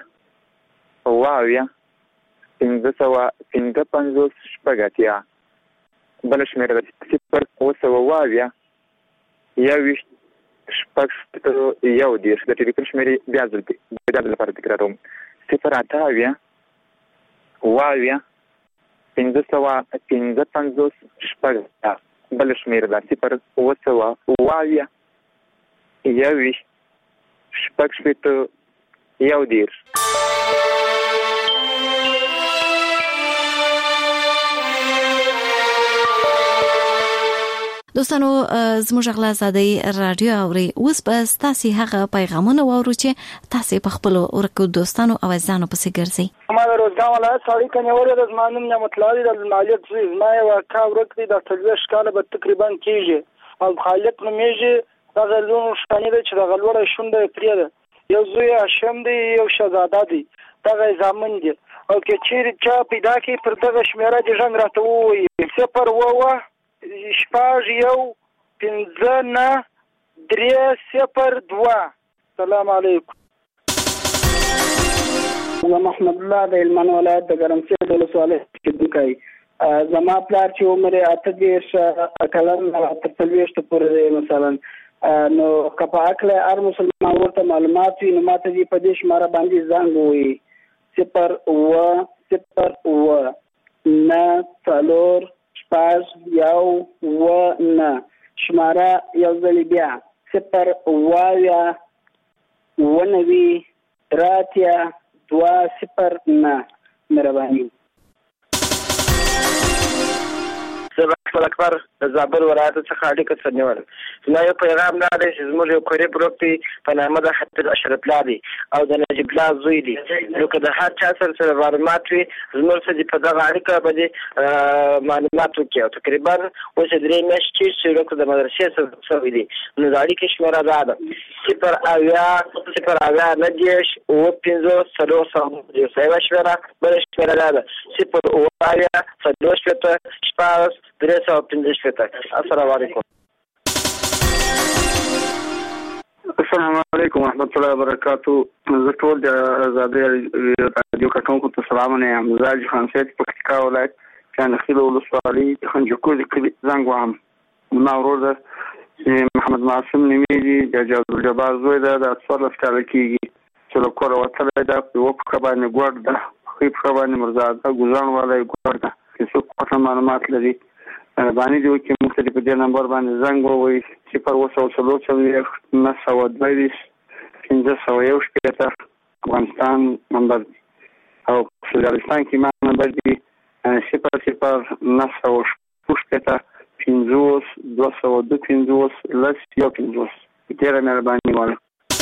555 بله شمېره ده 0 اویا 1 د ټلیفون شمېرې بیا ځل لپاره تکراروم 0 8 اویا 555 بله شمېره ده 0 اویا 1 د دوستانو زموږ غلا زادي رادیو اوري اوس به تاسو هغه پیغامونه واورو چې تاسو په خپل ورکو دوستانو او ځانو پسې ګرځي. ما د روزګان ولایت سړی کنيولې د زمانم نعمت الله د مالیت زوی ما یو کا ورکړي د تلويش کاله به تقریبا کیږي او خالق نومیږي دا غلون شانې د چې د غلوړې شونډه پرې ده یو زوی هاشم دی یو شهزاده دی دا زامن دي او کې چیرې چا پیدا کی پر دغه شمیره د ژوند راته وي 0 شپاږ یو 15 302. السلام علیکم. زه محمد الله د هلمند ولایت د ګرمسیر د ولسوالۍ اوسېدونکی زما پلار چې عمر یې 8 کلن تر 40 پورې مثلا نو که په هکله هر مسلمان ورته معلومات وي نو ماته دې په دې شماره باندې زنګ ووایي 0 شپاږ یو 9 شماره یو ځل بیا 0 2 مهرباني. صباح اکبر د زابل ولایت څخه اړیکه څنګه زما یو پیغام دا دی چې زموږ یو کورې پروت دی په نامه د حافظ اشرف الله دی او د نجیب الله زوی دی نو که د هر چا سره معلومات وي زموږ څخه په دغه اړیکه باندې معلومات وکړي تقریبا اوس 3 میاشتې چې د مدرسې سره شوی دی نو د اړیکې شمېره دا ده 0 نجیش او 15 سلو شمېره بل شمېره دا ده 0 السلام علیکم. السلام علیکم ورحمۃ اللہ وبرکاتہ. زه ټول د آزادۍ رادیو کارکونکو ته سلامونه یم. زه حاجي خان سید پکتیکا ولایت چانخیل ولسوالۍ خنجکو زنګ وهم. زما ورور ده چې محمد معصوم نومیږي د جواد الجبار زوی ده د 14 کاله کېږي چې له کوره وتلی ده په یوه پښه باندې ګوډ ده ښۍ پښه باندې مرزاده ګوزڼ والی ګوډ ده چې څوک پټه معلومات لري باندې دی چې موږ ته په دې نمبر باندې زنګ ووایي 0 افغانستان نمبر دی او سعودي عربستان کې ما نمبر دی 0 ډېره مهرباني غواړم.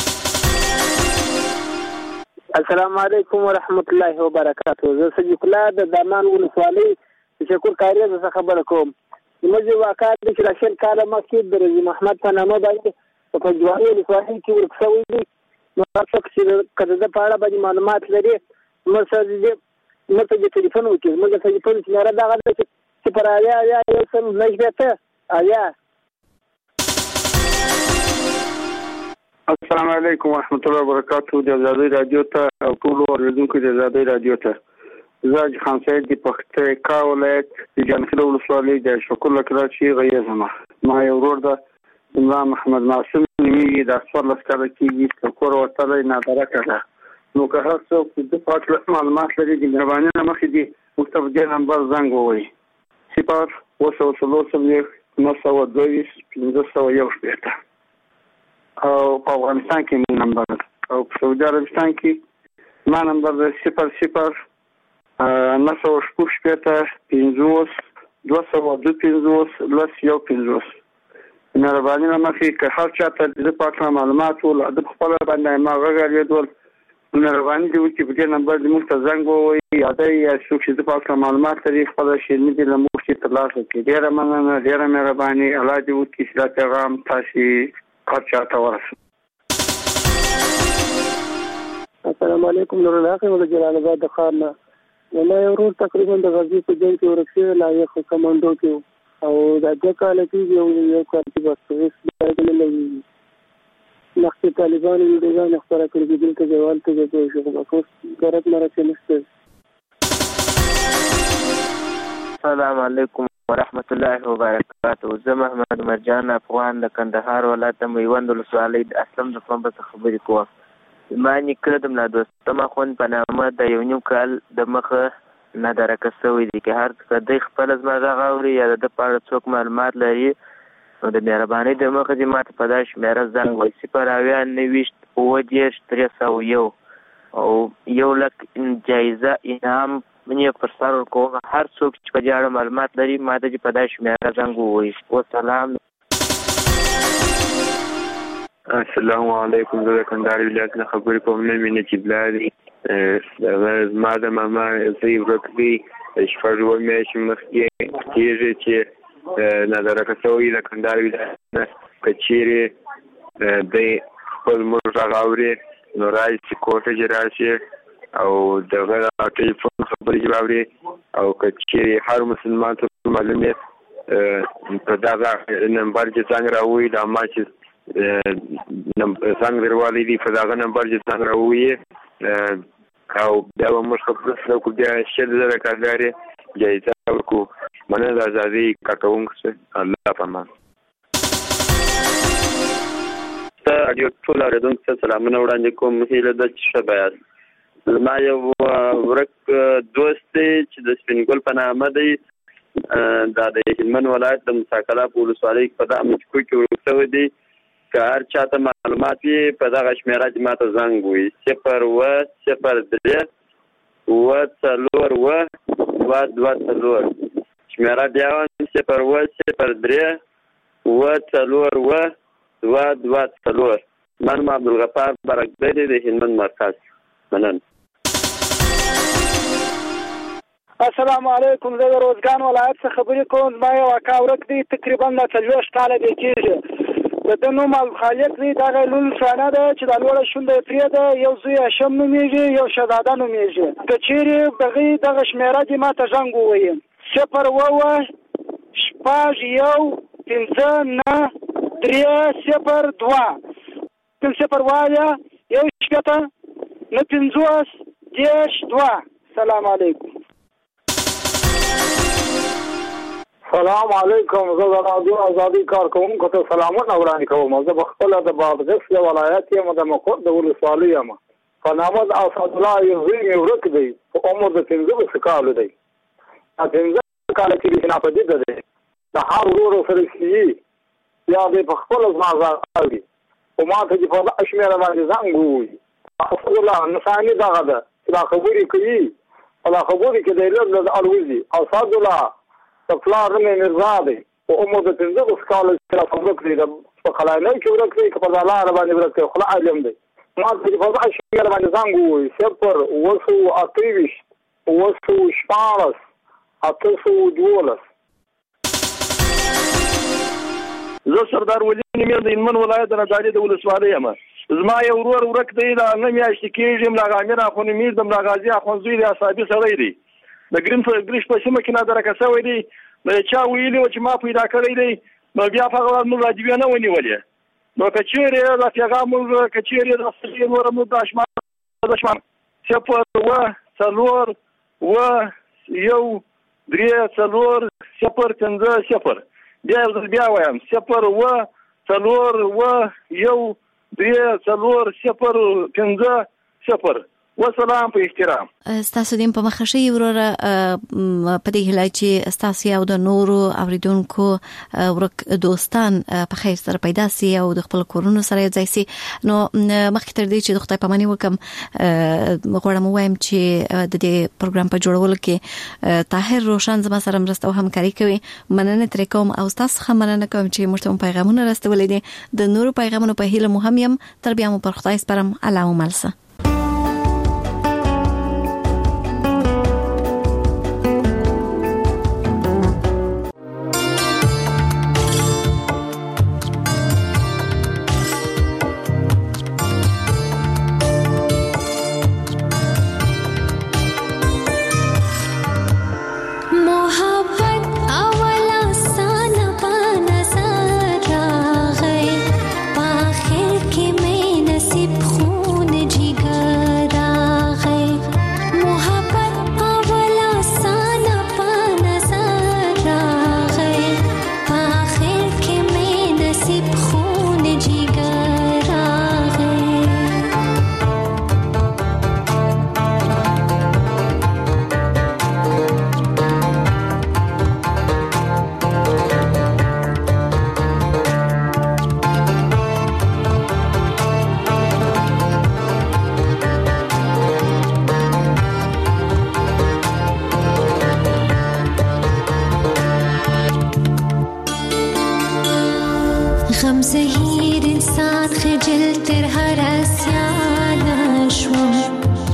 السلام علیکم ورحمت الله وبرکاتہ. زه صدیق الله د دامان ولسوالۍ شکر کاریه څخه خبره کوم. موږ واقعا د شل کاله مخکې د رضی محمد په نامه باندې په جواري ولسوالۍ کې ورکسوي دي نو تاسو چې کله د پاړه باندې معلومات لري موږ ته ټلیفون وکړئ. موږ ته ټلیفون شمېره دغه ده چې پر آیا یو سم نشته آیا. السلام علیکم ورحمۃ اللہ وبرکاتہ. د آزادۍ رادیو ته او ټولو اوریدونکو د آزادۍ رادیو ته زه حاجي خان سید د پکتیکا ولایت د جانخیل ولسوالۍ د شکر کراچي غیه زما ما یو ورور ده زما محمد معصوم نومیږي د 14 کاله کېږي چې کور وتلی نادرکه ده نو که هر څوک د پاک معلومات لري د مهرباني نه مخکې دي موږ ته په دې نمبر زنګ ووایي 0 او په افغانستان کې مو نمبر او په سعودي عربستان کې ما نمبر ده 0 مهرباني نه مخکې که هر چا ته د پاک معلومات ول د خپل باندې ما غږ مهرباني دې وکړي په دې نمبر دې موږ ته زنګ ووایي یا څوک چې د پاک معلومات لري خپل شیریني دې له موږ چې ترلاسه کړي. ډېره مننه ډېره مهرباني. الله دې وکړي چې دا پیغام تاسې هر چا ته ورسوي. السلام علیکم نور الحق ول جلال آباد د ښار نه. ما یو ورور تقریبا د غزني په جنګ کې ورک شوی لا یو کمانډو کې او دا د کال کې یو کار کې بس هیڅ نه لګي مخکې طالبان ویډیوګان خبره کړې دي دلته جوال ته د شو خو غرض مرسته نشته. السلام علیکم ورحمت الله وبرکاتہ. زه محمد مرجان افغان د کندهار ولایت میوند ولسوالۍ د اسلم د پنبه څخه خبرې کوم. ما نیکه د ملا دوستم اخوند په نامه د یو نیم کال د مخه نادرکه شوی دی که هر څه د خپل زما غږ اوري یا د په اړه څوک معلومات لري نو د مهربانۍ د مخه دې ماته په دا شمېره زنګ وایي 0 او 1 لک جایزه انعام منې پر سر ورکوم. هر څوک چې په دې اړه معلومات لري ما ته چې په دا شمیره زنګ ووایي. والسلام. السلام علیکم. زه د کندهار ولایت نه خبرې کوم. نوم مې نجیب الله دی. زما د ماما زوی ورک دی. شپږ اووه میاشتې مخکې کېږي چې نادرکه شوی د کندهار ولایت نه. که چیرې دی خپل موږ غږ اوري نو راشي کور ته چې راشي او دغه ټلیفون خبرې چې واوري او که چیرې هر مسلمان ته معلوم وي په دغه نمبر چې څنګه راووي دا ما چې څنګه دروالی دي په دغه نمبر چې څنګه راووي او بیا به موږ خبره سره وکړو. بیا 1000 کارګارې جایزه ورکړو. مننه د ازادۍ کارکوونکو څخه. الله پامان. راډیو ټول اورېدونکو ته سلامونه وړاندې کوم. هیله ده چې ښه به یاست. زما یو ورک دوست دی چې د سپین ګل په نامه دی. دا د هلمند ولایت د موسی کلاب ولسوالۍ په دغه مچکو کې ورک شوی دی. که هر چا ته معلومات وي په دغه شمېره چې ما ته زنګ ووایي 01032 شمېره بیا وایم 01032. من عبدالغفار برکبری د هلمند مرکز. مننه. السلام علیکم. زه د روزګان ولایت څخه خبرې کوم. زما یو اکا ورک دی تقریبا 40 کاله دی کېږي. د ده نوم خالق دی. دغه لول شانه ده چې د لوړه شونډه یې پرې ده. یو زوی هاشم نومېږي یو شهزاده نومېږي. که چیرې دغه شمېره دې ما ته زنګ ووایي 01059 0 وایه 1 سلام علیکم. سلام علیکم. زه د راډیو ازادي کارکوونکو ته سلامونه وړاندې کوم. زه په خپله د بادغیس د ولایت یم. د مقر د ولسوالۍ یم. په نامه د اسدالله یو زوی مې ورک دی. په عمر د 15 کالو دی. 15 کاله کې دی ناپدیده دی. د هر ورور سره کېږي یا دی په خپله زما غږ اوري. خو ما ته چې په دغه شمېره باندې زنګ ووایي. اسدالله نښاني دغه ده چې دا خبرې کوي او دا خبرې کې دی لږ لږ الوځي. اسدالله د پلار نوم یې میرزا دی. په عمر د 15 کالو کې ورک دی. په قلعهنۍ کې ورک دی که په دا لاره باندې ورک دی. خو عالم دی. ما ته چې په دغه شمېره باندې زنګ ووایي 0 زه سردار ولی نوم د هلمند ولایت د نادعلي د ولسوالۍ یم. زما یو ورور ورک دی. دا 9 میاشتې کېږي. ملا امیر اخوندمیر د ملا غازي اخوندزوی دی. اصحابي سړی دی. د ګریش په سیمه کې نادرکه شوی دی. نو چا ویلي و چې ما پیدا کړی دی. نو بیا په هغه موږ راډیو نه ونیولې. نو که چیرې دا پیغام موږ که چیرې د صحیح نور موږ د اشمان 01032 بیا وایم 01032 وسلام په احترام. ستاسو دیم په مخه شي وروره په دې هله چې ستاسو یو د نورو اوریدونکو ورک دوستان په خیر سره پیدا سي او د خپل کورونو سره ځای سي. نو مخکې تر دې چې د خدای پاماني وکم غواړم وایم چې د دې پروګرام په جوړولو کې طاهر روشن زما سره مرسته او همکاري کوي. مننه ترې کوم او تاسو هم مننه کوم چې مرته پیغامونه راستولې دي. د نورو پیغامونو په هیله مو هم يم. تر بیا مو پر خدای سپارم. الله مالسه. Jigar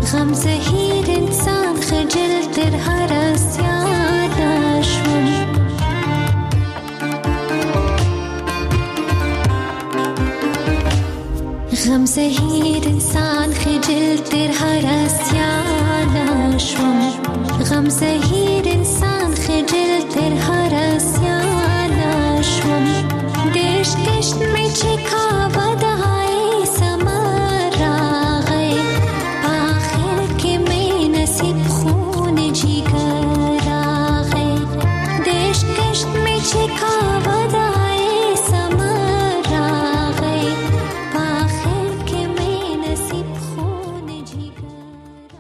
غم زهیر انسان خجل در هر اسیاد شوم غم زهیر انسان خجل در هر اسیاد شوم غم زهیر